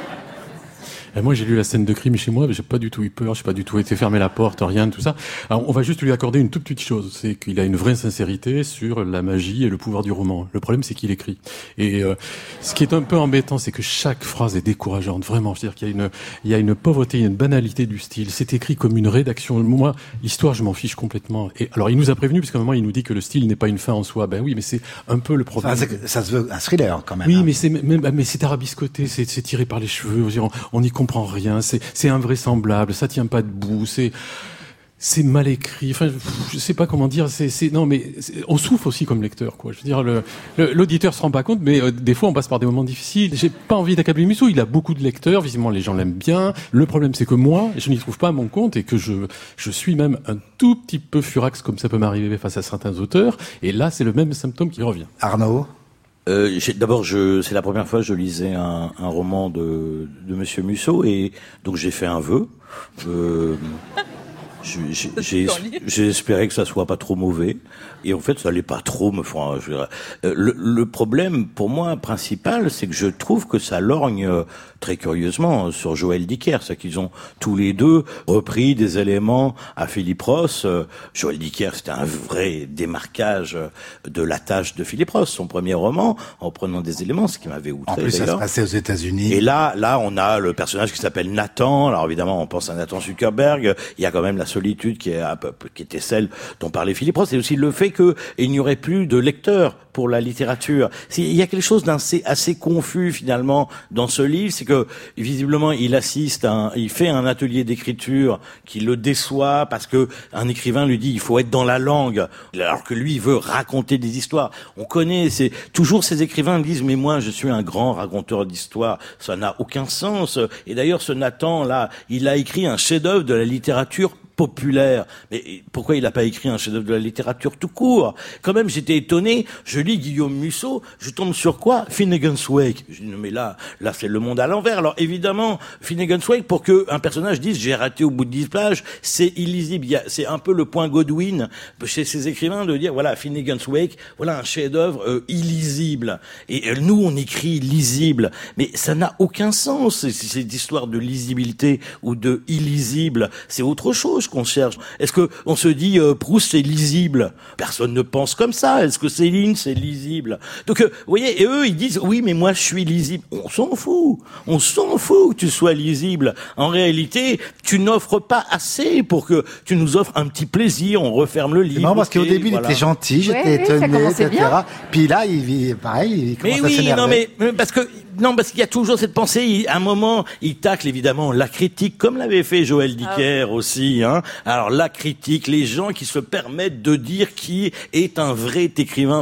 Moi, j'ai lu la scène de crime chez moi, mais j'ai pas du tout eu peur, j'ai pas du tout été fermer la porte, rien de tout ça. Alors, on va juste lui accorder une toute petite chose, c'est qu'il a une vraie sincérité sur la magie et le pouvoir du roman. Le problème, c'est qu'il écrit. Et ce qui est un peu embêtant, c'est que chaque phrase est décourageante, vraiment. C'est-à-dire qu'il y a une pauvreté, une banalité du style. C'est écrit comme une rédaction. Moi, l'histoire, je m'en fiche complètement. Et alors, il nous a prévenu, parce qu'à un moment, il nous dit que le style n'est pas une fin en soi. Ben oui, mais c'est un peu le problème. Ça se veut un thriller, quand même. Oui, mais c'est tarabiscoté, c'est tiré par les cheveux. On y comprend rien, c'est invraisemblable, ça tient pas debout, c'est mal écrit. Enfin, je sais pas comment dire. Non, mais on souffre aussi comme lecteur, quoi. Je veux dire, l'auditeur se rend pas compte, mais des fois on passe par des moments difficiles. J'ai pas envie d'accabler Musso. Il a beaucoup de lecteurs. Visiblement, les gens l'aiment bien. Le problème, c'est que moi, je n'y trouve pas mon compte et que je suis même un tout petit peu furax, comme ça peut m'arriver face à certains auteurs. Et là, c'est le même symptôme qui revient. Arnaud. D'abord, c'est la première fois que je lisais un roman de Monsieur Musso, et donc j'ai fait un vœu. J'ai espéré que ça soit pas trop mauvais, et en fait ça l'est pas trop. Le problème pour moi principal, c'est que je trouve que ça lorgne très curieusement sur Joël Dicker, c'est qu'ils ont tous les deux repris des éléments à Philippe Ross. Joël Dicker, c'était un vrai démarquage de la tâche de Philippe Ross, son premier roman, en prenant des éléments, ce qui m'avait outré. En plus, ça se passait aux États-Unis. Et là, on a le personnage qui s'appelle Nathan. Alors évidemment, on pense à Nathan Zuckerberg. Il y a quand même la solitude qui était celle dont parlait Philippe Ross. Et aussi le fait qu'il n'y aurait plus de lecteurs pour la littérature. Il y a quelque chose assez confus finalement dans ce livre, c'est que visiblement il fait un atelier d'écriture qui le déçoit parce que un écrivain lui dit il faut être dans la langue, alors que lui il veut raconter des histoires. On connaît, c'est toujours ces écrivains disent mais moi je suis un grand raconteur d'histoires, ça n'a aucun sens. Et d'ailleurs ce Nathan là, il a écrit un chef-d'œuvre de la littérature populaire. Mais pourquoi il n'a pas écrit un chef-d'œuvre de la littérature tout court? Quand même, j'étais étonné. Je lis Guillaume Musso, je tombe sur quoi? Finnegan's Wake. Je dis, non, mais là, c'est le monde à l'envers. Alors, évidemment, Finnegan's Wake, pour que un personnage dise, j'ai raté au bout de 10 pages, c'est illisible. C'est un peu le point Godwin chez ces écrivains de dire, voilà, Finnegan's Wake, voilà un chef-d'œuvre illisible. Et nous, on écrit lisible. Mais ça n'a aucun sens, cette histoire de lisibilité ou de illisible. C'est autre chose qu'on cherche. Est-ce que on se dit Proust c'est lisible? Personne ne pense comme ça. Est-ce que Céline c'est lisible? Donc vous voyez, et eux ils disent oui mais moi je suis lisible. On s'en fout que tu sois lisible. En réalité, tu n'offres pas assez pour que tu nous offres un petit plaisir. On referme le livre. Non, parce qu'au début il était gentil, j'étais étonné, etc. Bien. Puis là il commence à s'énerver. Parce qu'il y a toujours cette pensée. À un moment, il tacle évidemment la critique, comme l'avait fait Joël Dicker aussi. Alors la critique, les gens qui se permettent de dire qui est un vrai écrivain,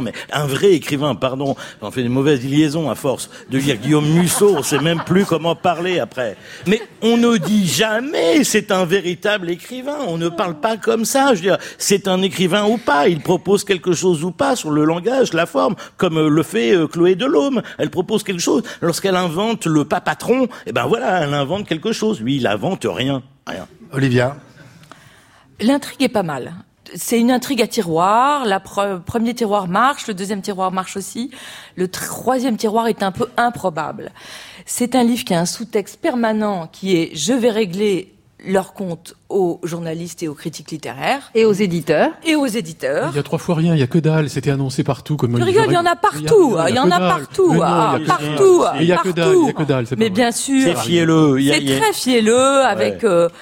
pardon. On fait des mauvaises liaisons à force de lire Guillaume Musso. On sait même plus comment parler après. Mais on ne dit jamais c'est un véritable écrivain. On ne parle pas comme ça. Je veux dire, c'est un écrivain ou pas. Il propose quelque chose ou pas sur le langage, la forme, comme le fait Chloé Delhomme. Elle propose quelque chose. Lorsqu'elle invente le pas patron, elle invente quelque chose. Lui, il invente rien. Olivia. L'intrigue est pas mal. C'est une intrigue à tiroir. Premier tiroir marche, le deuxième tiroir marche aussi. Le troisième tiroir est un peu improbable. C'est un livre qui a un sous-texte permanent qui est « je vais régler leur compte aux journalistes et aux critiques littéraires. » Et aux éditeurs. Et aux éditeurs. Il y a 3 fois rien, il y a que dalle, c'était annoncé partout. Comme tu rigoles, il y en a partout. Il y en a partout. Partout. Il y a que dalle, Mais bien sûr. C'est fielleux. C'est très fielleux avec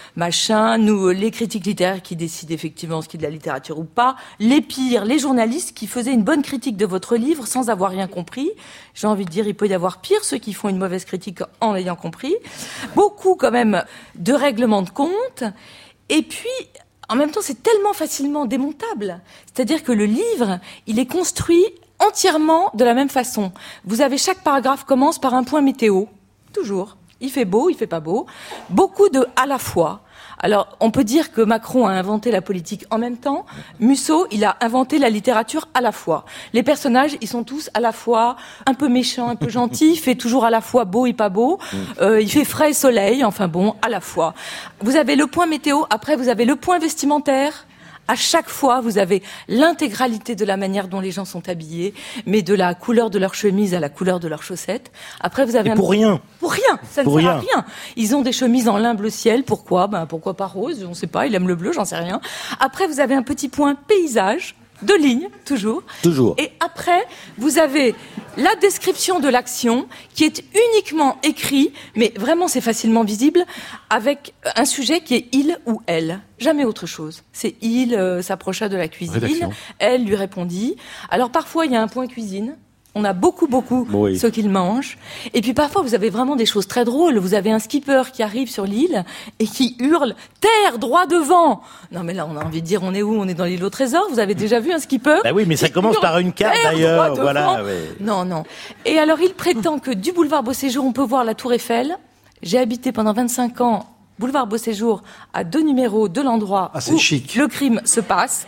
nous, les critiques littéraires qui décident effectivement ce qui est de la littérature ou pas. Les pires, les journalistes qui faisaient une bonne critique de votre livre sans avoir rien compris. J'ai envie de dire, il peut y avoir pire, ceux qui font une mauvaise critique en ayant compris. Beaucoup quand même de règlements de compte. Et puis, en même temps, c'est tellement facilement démontable. C'est-à-dire que le livre, il est construit entièrement de la même façon. Vous avez chaque paragraphe commence par un point météo. Toujours. Il fait beau, il fait pas beau. Beaucoup de à la fois. Alors, on peut dire que Macron a inventé la politique en même temps. Musso, il a inventé la littérature à la fois. Les personnages, ils sont tous à la fois un peu méchants, un peu gentils. Il fait toujours à la fois beau et pas beau. Il fait frais et soleil. Enfin bon, à la fois. Vous avez le point météo. Après, vous avez le point vestimentaire. À chaque fois, vous avez l'intégralité de la manière dont les gens sont habillés, mais de la couleur de leur chemise à la couleur de leurs chaussettes. Après, vous avez rien. Pour rien. Ça ne sert à rien. Ils ont des chemises en lin bleu ciel. Pourquoi? Pourquoi pas rose? On ne sait pas. Il aime le bleu, j'en sais rien. Après, vous avez un petit point paysage. 2 lignes, toujours. Et après, vous avez la description de l'action qui est uniquement écrit, mais vraiment c'est facilement visible, avec un sujet qui est il ou elle. Jamais autre chose. C'est il s'approcha de la cuisine, rédaction. Elle lui répondit. Alors parfois il y a un point cuisine. On a beaucoup ce qu'ils mangent. Et puis parfois, vous avez vraiment des choses très drôles. Vous avez un skipper qui arrive sur l'île et qui hurle « Terre, droit devant !» Non mais là, on a envie de dire, on est où? On est dans l'île au trésor. Vous avez déjà vu un skipper? Bah oui, mais ça commence par une carte d'ailleurs. Voilà. Ouais. Non. Et alors, il prétend que du boulevard Beauséjour, on peut voir la Tour Eiffel. J'ai habité pendant 25 ans boulevard Beauséjour à 2 numéros de l'endroit où chic. Le crime se passe.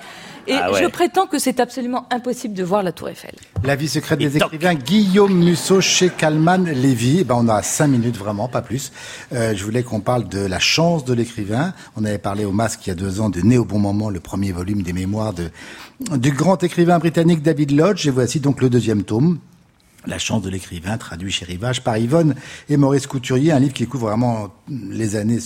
Et je prétends que c'est absolument impossible de voir la Tour Eiffel. La vie secrète des écrivains, Guillaume Musso chez Kallman Lévy. On a 5 minutes vraiment, pas plus. Je voulais qu'on parle de la chance de l'écrivain. On avait parlé au Masque il y a 2 ans de Né au bon moment, le premier volume des mémoires du grand écrivain britannique David Lodge. Et voici donc le 2e tome. La chance de l'écrivain, traduit chez Rivage par Yvonne et Maurice Couturier, un livre qui couvre vraiment les années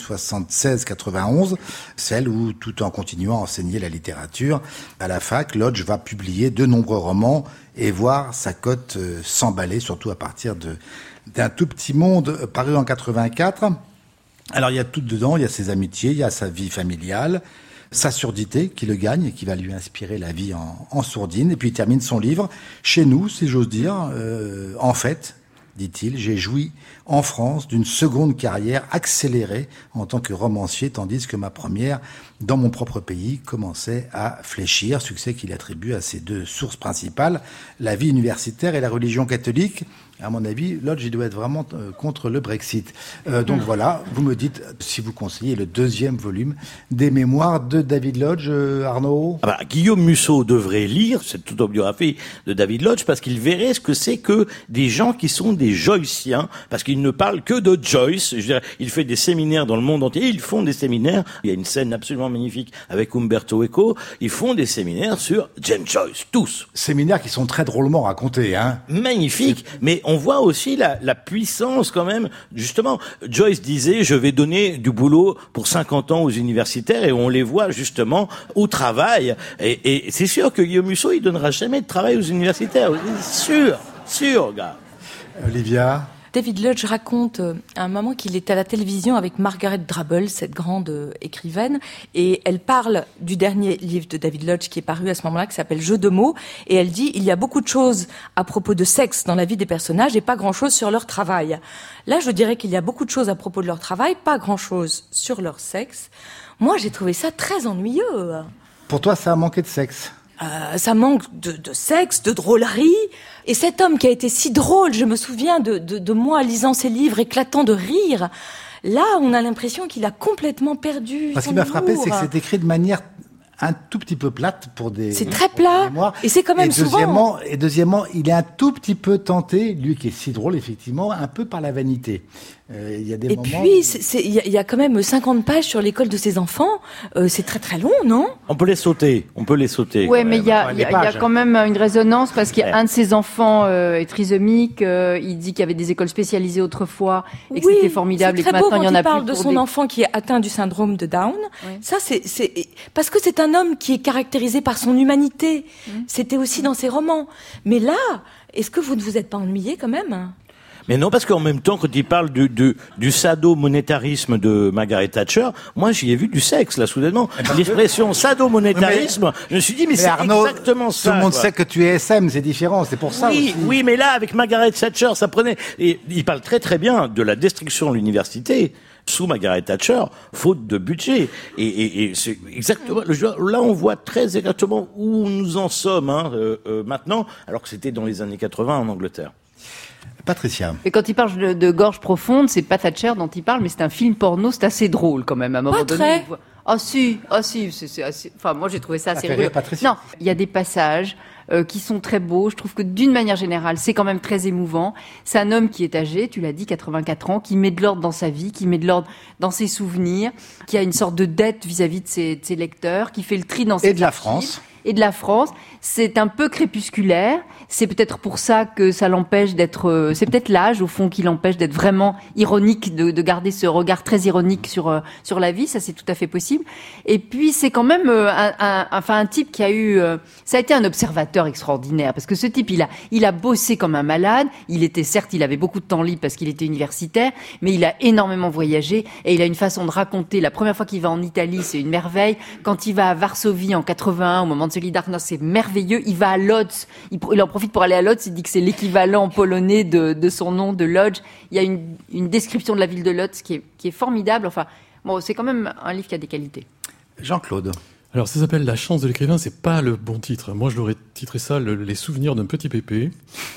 76-91, celle où, tout en continuant à enseigner la littérature à la fac, Lodge va publier de nombreux romans et voir sa cote s'emballer, surtout à partir d'un tout petit monde paru en 84. Alors il y a tout dedans, il y a ses amitiés, il y a sa vie familiale, sa surdité qui le gagne et qui va lui inspirer la vie en sourdine. Et puis il termine son livre « Chez nous, si j'ose dire, en fait, dit-il, j'ai joui en France d'une seconde carrière accélérée en tant que romancier, tandis que ma première, dans mon propre pays, commençait à fléchir. » Succès qu'il attribue à ses 2 sources principales, la vie universitaire et la religion catholique. À mon avis, Lodge, il doit être vraiment contre le Brexit. Donc voilà, vous me dites si vous conseillez le 2e volume des mémoires de David Lodge, Arnaud. Guillaume Musso devrait lire cette autobiographie de David Lodge parce qu'il verrait ce que c'est que des gens qui sont des Joyciens, parce qu'il ne parle que de Joyce. Je dirais, il fait des séminaires dans le monde entier, ils font des séminaires. Il y a une scène absolument magnifique avec Umberto Eco. Ils font des séminaires sur James Joyce, tous. Séminaires qui sont très drôlement racontés, hein. Magnifique, mais on voit aussi la puissance quand même. Justement, Joyce disait, je vais donner du boulot pour 50 ans aux universitaires, et on les voit justement au travail. Et c'est sûr que Guillaume Musso, il donnera jamais de travail aux universitaires. Sûr, gars. Olivia? David Lodge raconte à un moment qu'il est à la télévision avec Margaret Drabble, cette grande écrivaine, et elle parle du dernier livre de David Lodge qui est paru à ce moment-là, qui s'appelle Jeux de mots, et elle dit « Il y a beaucoup de choses à propos de sexe dans la vie des personnages et pas grand-chose sur leur travail. » Là, je dirais qu'il y a beaucoup de choses à propos de leur travail, pas grand-chose sur leur sexe. Moi, j'ai trouvé ça très ennuyeux. Pour toi, ça a manqué de sexe? Ça manque de sexe, de drôlerie. Et cet homme qui a été si drôle, je me souviens de moi lisant ses livres, éclatant de rire. Là, on a l'impression qu'il a complètement perdu. Ce qui m'a frappé, c'est que c'est écrit de manière un tout petit peu plate pour des. C'est très plat. Et c'est quand même souvent. Et deuxièmement, il est un tout petit peu tenté, lui qui est si drôle, effectivement, un peu par la vanité. Il y a des moments. Et puis, il y a quand même 50 pages sur l'école de ses enfants. C'est très très long, non? On peut les sauter. Ouais, mais il y a quand même une résonance parce qu'il y a un de ses enfants est trisomique. Il dit qu'il y avait des écoles spécialisées autrefois et que c'était formidable et que maintenant il y en a plus. Il parle de son enfant qui est atteint du syndrome de Down. Oui. Ça, c'est parce que c'est un homme qui est caractérisé par son humanité. C'était aussi dans ses romans. Mais là, est-ce que vous ne vous êtes pas ennuyé quand même? Mais non, parce qu'en même temps, quand il parle du sado-monétarisme de Margaret Thatcher, moi j'y ai vu du sexe, là, soudainement. L'expression sado-monétarisme, je me suis dit, mais c'est Arnaud, exactement ça. Tout le monde sait que tu es SM, c'est différent, c'est pour ça aussi. Oui, mais là, avec Margaret Thatcher, ça prenait... Et il parle très très bien de la destruction de l'université sous Margaret Thatcher, faute de budget. Et c'est exactement... Là, on voit très exactement où nous en sommes maintenant, alors que c'était dans les années 80 en Angleterre. Patricia. Et quand il parle de gorge profonde, c'est pas Thatcher dont il parle, mais c'est un film porno, c'est assez drôle quand même à un moment donné. Ah si, c'est assez... Enfin, moi j'ai trouvé ça assez rigolo. Non, il y a des passages qui sont très beaux. Je trouve que d'une manière générale, c'est quand même très émouvant. C'est un homme qui est âgé, tu l'as dit, 84 ans, qui met de l'ordre dans sa vie, qui met de l'ordre dans ses souvenirs, qui a une sorte de dette vis-à-vis de ses lecteurs, qui fait le tri dans ses archives. Et de la France. C'est un peu crépusculaire. C'est peut-être pour ça que ça l'empêche d'être... c'est peut-être l'âge, au fond, qui l'empêche d'être vraiment ironique, de garder ce regard très ironique sur la vie. Ça, c'est tout à fait possible. Et puis, c'est quand même un type qui a eu... ça a été un observateur extraordinaire. Parce que ce type, il a bossé comme un malade. Il avait beaucoup de temps libre parce qu'il était universitaire. Mais il a énormément voyagé. Et il a une façon de raconter. La première fois qu'il va en Italie, c'est une merveille. Quand il va à Varsovie en 81, au moment de Solidarność, c'est merveilleux. Il va à Lodz. Il en profite pour aller à Lodz. Il dit que c'est l'équivalent polonais de son nom, de Lodz. Il y a une description de la ville de Lodz qui est formidable. Enfin, bon, c'est quand même un livre qui a des qualités. Jean-Claude. Alors, ça s'appelle La chance de l'écrivain, c'est pas le bon titre. Moi, je l'aurais titré ça Les souvenirs d'un petit pépé,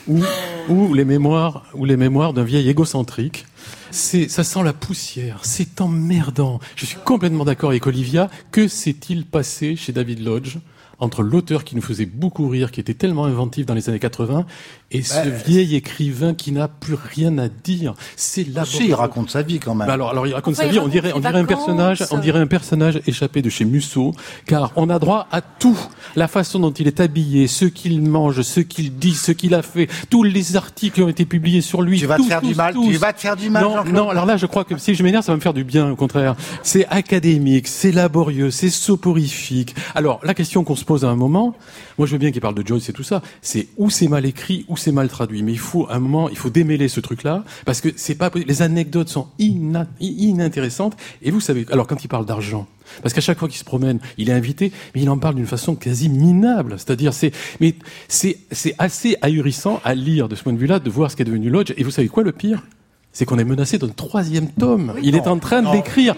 ou les mémoires d'un vieil égocentrique. Ça sent la poussière, c'est emmerdant. Je suis complètement d'accord avec Olivia. Que s'est-il passé chez David Lodge entre l'auteur qui nous faisait beaucoup rire, qui était tellement inventif dans les années 80, et ce vieil écrivain qui n'a plus rien à dire. C'est laborieux. Si, il raconte sa vie quand même. Alors il raconte sa vie, on dirait un personnage échappé de chez Musso, car on a droit à tout. La façon dont il est habillé, ce qu'il mange, ce qu'il dit, ce qu'il a fait, tous les articles qui ont été publiés sur lui. Tu vas te faire du mal. Non, alors là, je crois que si je m'énerve, ça va me faire du bien, au contraire. C'est académique, c'est laborieux, c'est soporifique. Alors, la question qu'on se pose à un moment, moi je veux bien qu'il parle de Joyce et tout ça, c'est où c'est mal écrit, où c'est mal traduit. Mais à un moment, il faut démêler ce truc-là, parce que c'est pas, les anecdotes sont inintéressantes. Et vous savez, alors quand il parle d'argent, parce qu'à chaque fois qu'il se promène, il est invité, mais il en parle d'une façon quasi minable. C'est-à-dire, c'est assez ahurissant à lire de ce point de vue-là, de voir ce qu'est devenu Lodge. Et vous savez quoi, le pire? C'est qu'on est menacé d'un 3e tome. Il est en train de l'écrire.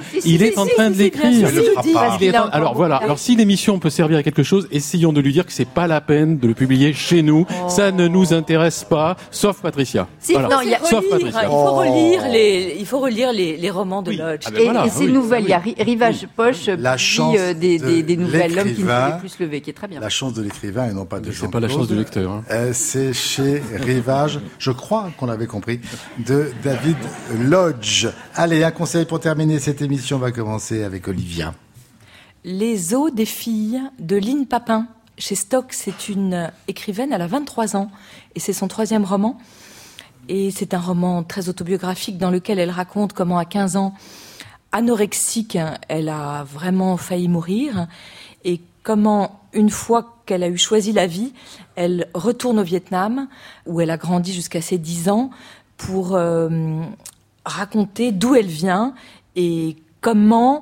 Alors voilà. Alors si l'émission peut servir à quelque chose, essayons de lui dire que c'est pas la peine de le publier chez nous. Ça ne nous intéresse pas, sauf Patricia. Sauf Patricia. Il faut relire les romans de Lodge. Et ces nouvelles, il y a Rivage Poche, des nouvelles, l'homme qui ne pouvait plus se lever, qui est très bien. La chance de l'écrivain et non pas de Jean-Claude. C'est pas la chance du lecteur. C'est chez Rivage, je crois qu'on l'avait compris, de David Lodge. Allez, un conseil pour terminer cette émission. On va commencer avec Olivia. Les os des filles de Lynn Papin. Chez Stock, c'est une écrivaine, elle a 23 ans et c'est son 3e roman. Et c'est un roman très autobiographique dans lequel elle raconte comment à 15 ans, anorexique, elle a vraiment failli mourir et comment, une fois qu'elle a eu choisi la vie, elle retourne au Vietnam où elle a grandi jusqu'à ses 10 ans pour raconter d'où elle vient et comment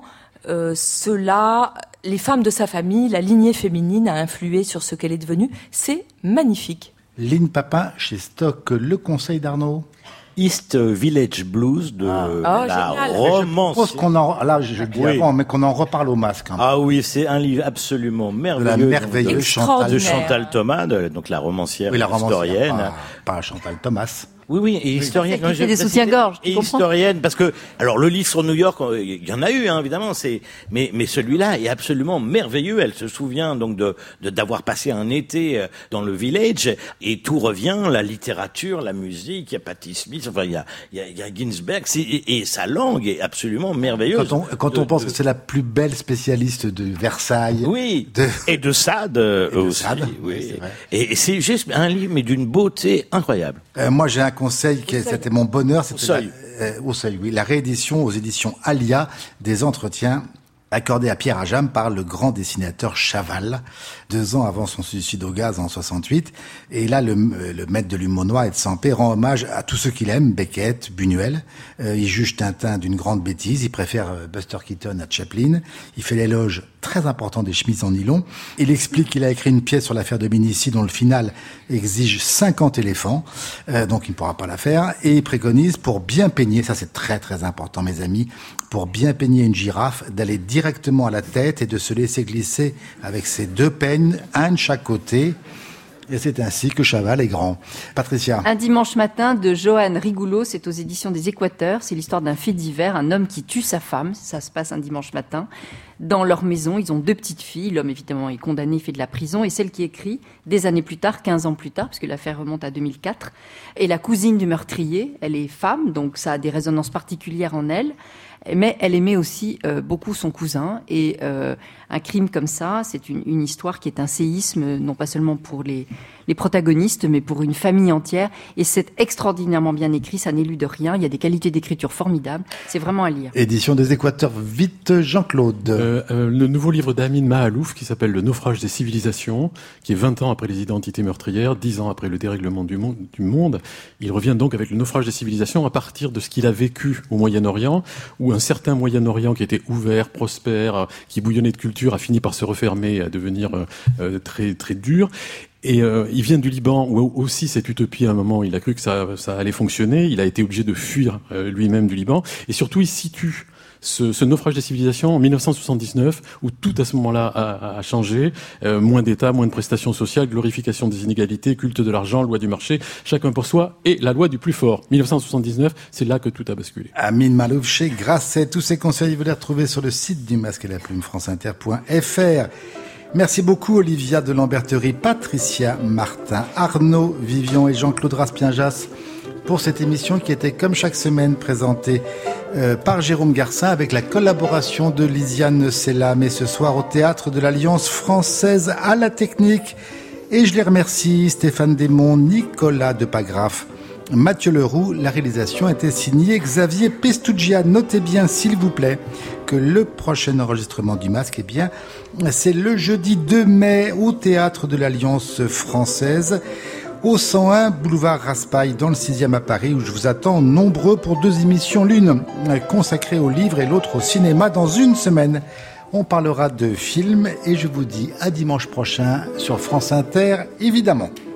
les femmes de sa famille, la lignée féminine a influé sur ce qu'elle est devenue. C'est magnifique. Lynn Papin chez Stock, le conseil d'Arnaud. East Village Blues de la romance. Je propose mais qu'on en reparle au masque. Hein. Ah oui, c'est un livre absolument merveilleux. De la merveilleuse Chantal Thomas, donc la romancière historienne. Pas Chantal Thomas. Oui, et historienne. Qui fait des soutiens-gorge. Et historienne, parce que, alors, le livre sur New York, il y en a eu, hein, évidemment, mais celui-là est absolument merveilleux. Elle se souvient, donc, d'avoir passé un été dans le village, et tout revient, la littérature, la musique, il y a Patti Smith, enfin, il y a Ginsberg, et sa langue est absolument merveilleuse. Quand on pense que c'est la plus belle spécialiste de Versailles. Oui. Et de Sade, aussi. Oui. C'est vrai. Et c'est juste un livre, mais d'une beauté incroyable. Moi, j'ai un conseil c'était mon bonheur, c'était au Seuil, la réédition aux éditions Alia des entretiens accordé à Pierre Ajam par le grand dessinateur Chaval, 2 ans avant son suicide au gaz en 68. Et là, le maître de l'humour noir et de Sampé rend hommage à tous ceux qu'il aime, Beckett, Buñuel. Il juge Tintin d'une grande bêtise, il préfère Buster Keaton à Chaplin. Il fait l'éloge très important des chemises en nylon. Il explique qu'il a écrit une pièce sur l'affaire Dominici dont le final exige 50 éléphants, donc il ne pourra pas la faire. Et il préconise, pour bien peigner, ça c'est très très important mes amis, pour bien peigner une girafe, d'aller directement à la tête et de se laisser glisser avec ses 2 peignes, un de chaque côté. Et c'est ainsi que Chaval est grand. Patricia. Un dimanche matin de Johan Rigoulot, c'est aux éditions des Équateurs. C'est l'histoire d'un fait divers, un homme qui tue sa femme. Ça se passe un dimanche matin. Dans leur maison, ils ont 2 petites filles. L'homme, évidemment, est condamné, fait de la prison. Et celle qui écrit, des années plus tard, 15 ans plus tard, parce que l'affaire remonte à 2004, est la cousine du meurtrier. Elle est femme, donc ça a des résonances particulières en elle. Mais elle aimait aussi beaucoup son cousin. Et un crime comme ça, c'est une histoire qui est un séisme, non pas seulement pour les protagonistes, mais pour une famille entière. Et c'est extraordinairement bien écrit, ça n'élude rien. Il y a des qualités d'écriture formidables. C'est vraiment à lire. Édition des Équateurs, vite Jean-Claude. Le nouveau livre d'Amin Mahalouf qui s'appelle Le naufrage des civilisations, qui est 20 ans après les identités meurtrières, 10 ans après le dérèglement du monde. Il revient donc avec le naufrage des civilisations à partir de ce qu'il a vécu au Moyen-Orient, où un certain Moyen-Orient qui était ouvert, prospère, qui bouillonnait de culture, a fini par se refermer, à devenir très très dur. Et il vient du Liban, où aussi cette utopie, à un moment, il a cru que ça allait fonctionner. Il a été obligé de fuir lui-même du Liban. Et surtout, il situe ce naufrage des civilisations en 1979, où tout à ce moment-là a changé. Moins d'État, moins de prestations sociales, glorification des inégalités, culte de l'argent, loi du marché, chacun pour soi, et la loi du plus fort. 1979, c'est là que tout a basculé. Amin Mahalouf chez Grasset. Tous ces conseils, vous les retrouvez sur le site du Masque et la Plume, franceinter.fr. Merci beaucoup Olivia de Lamberterie, Patricia Martin, Arnaud Vivian et Jean-Claude Raspien-Jas pour cette émission qui était comme chaque semaine présentée par Jérôme Garcin avec la collaboration de Lisiane Sellam et ce soir au Théâtre de l'Alliance Française à la technique. Et je les remercie, Stéphane Desmond, Nicolas Depagraf, Mathieu Leroux. La réalisation était signée Xavier Pestugia. Notez bien, s'il vous plaît, que le prochain enregistrement du Masque, eh bien, c'est le jeudi 2 mai au Théâtre de l'Alliance Française, au 101 boulevard Raspail, dans le 6e à Paris, où je vous attends nombreux pour 2 émissions, l'une consacrée au livre et l'autre au cinéma. Dans une semaine, on parlera de films et je vous dis à dimanche prochain sur France Inter, évidemment.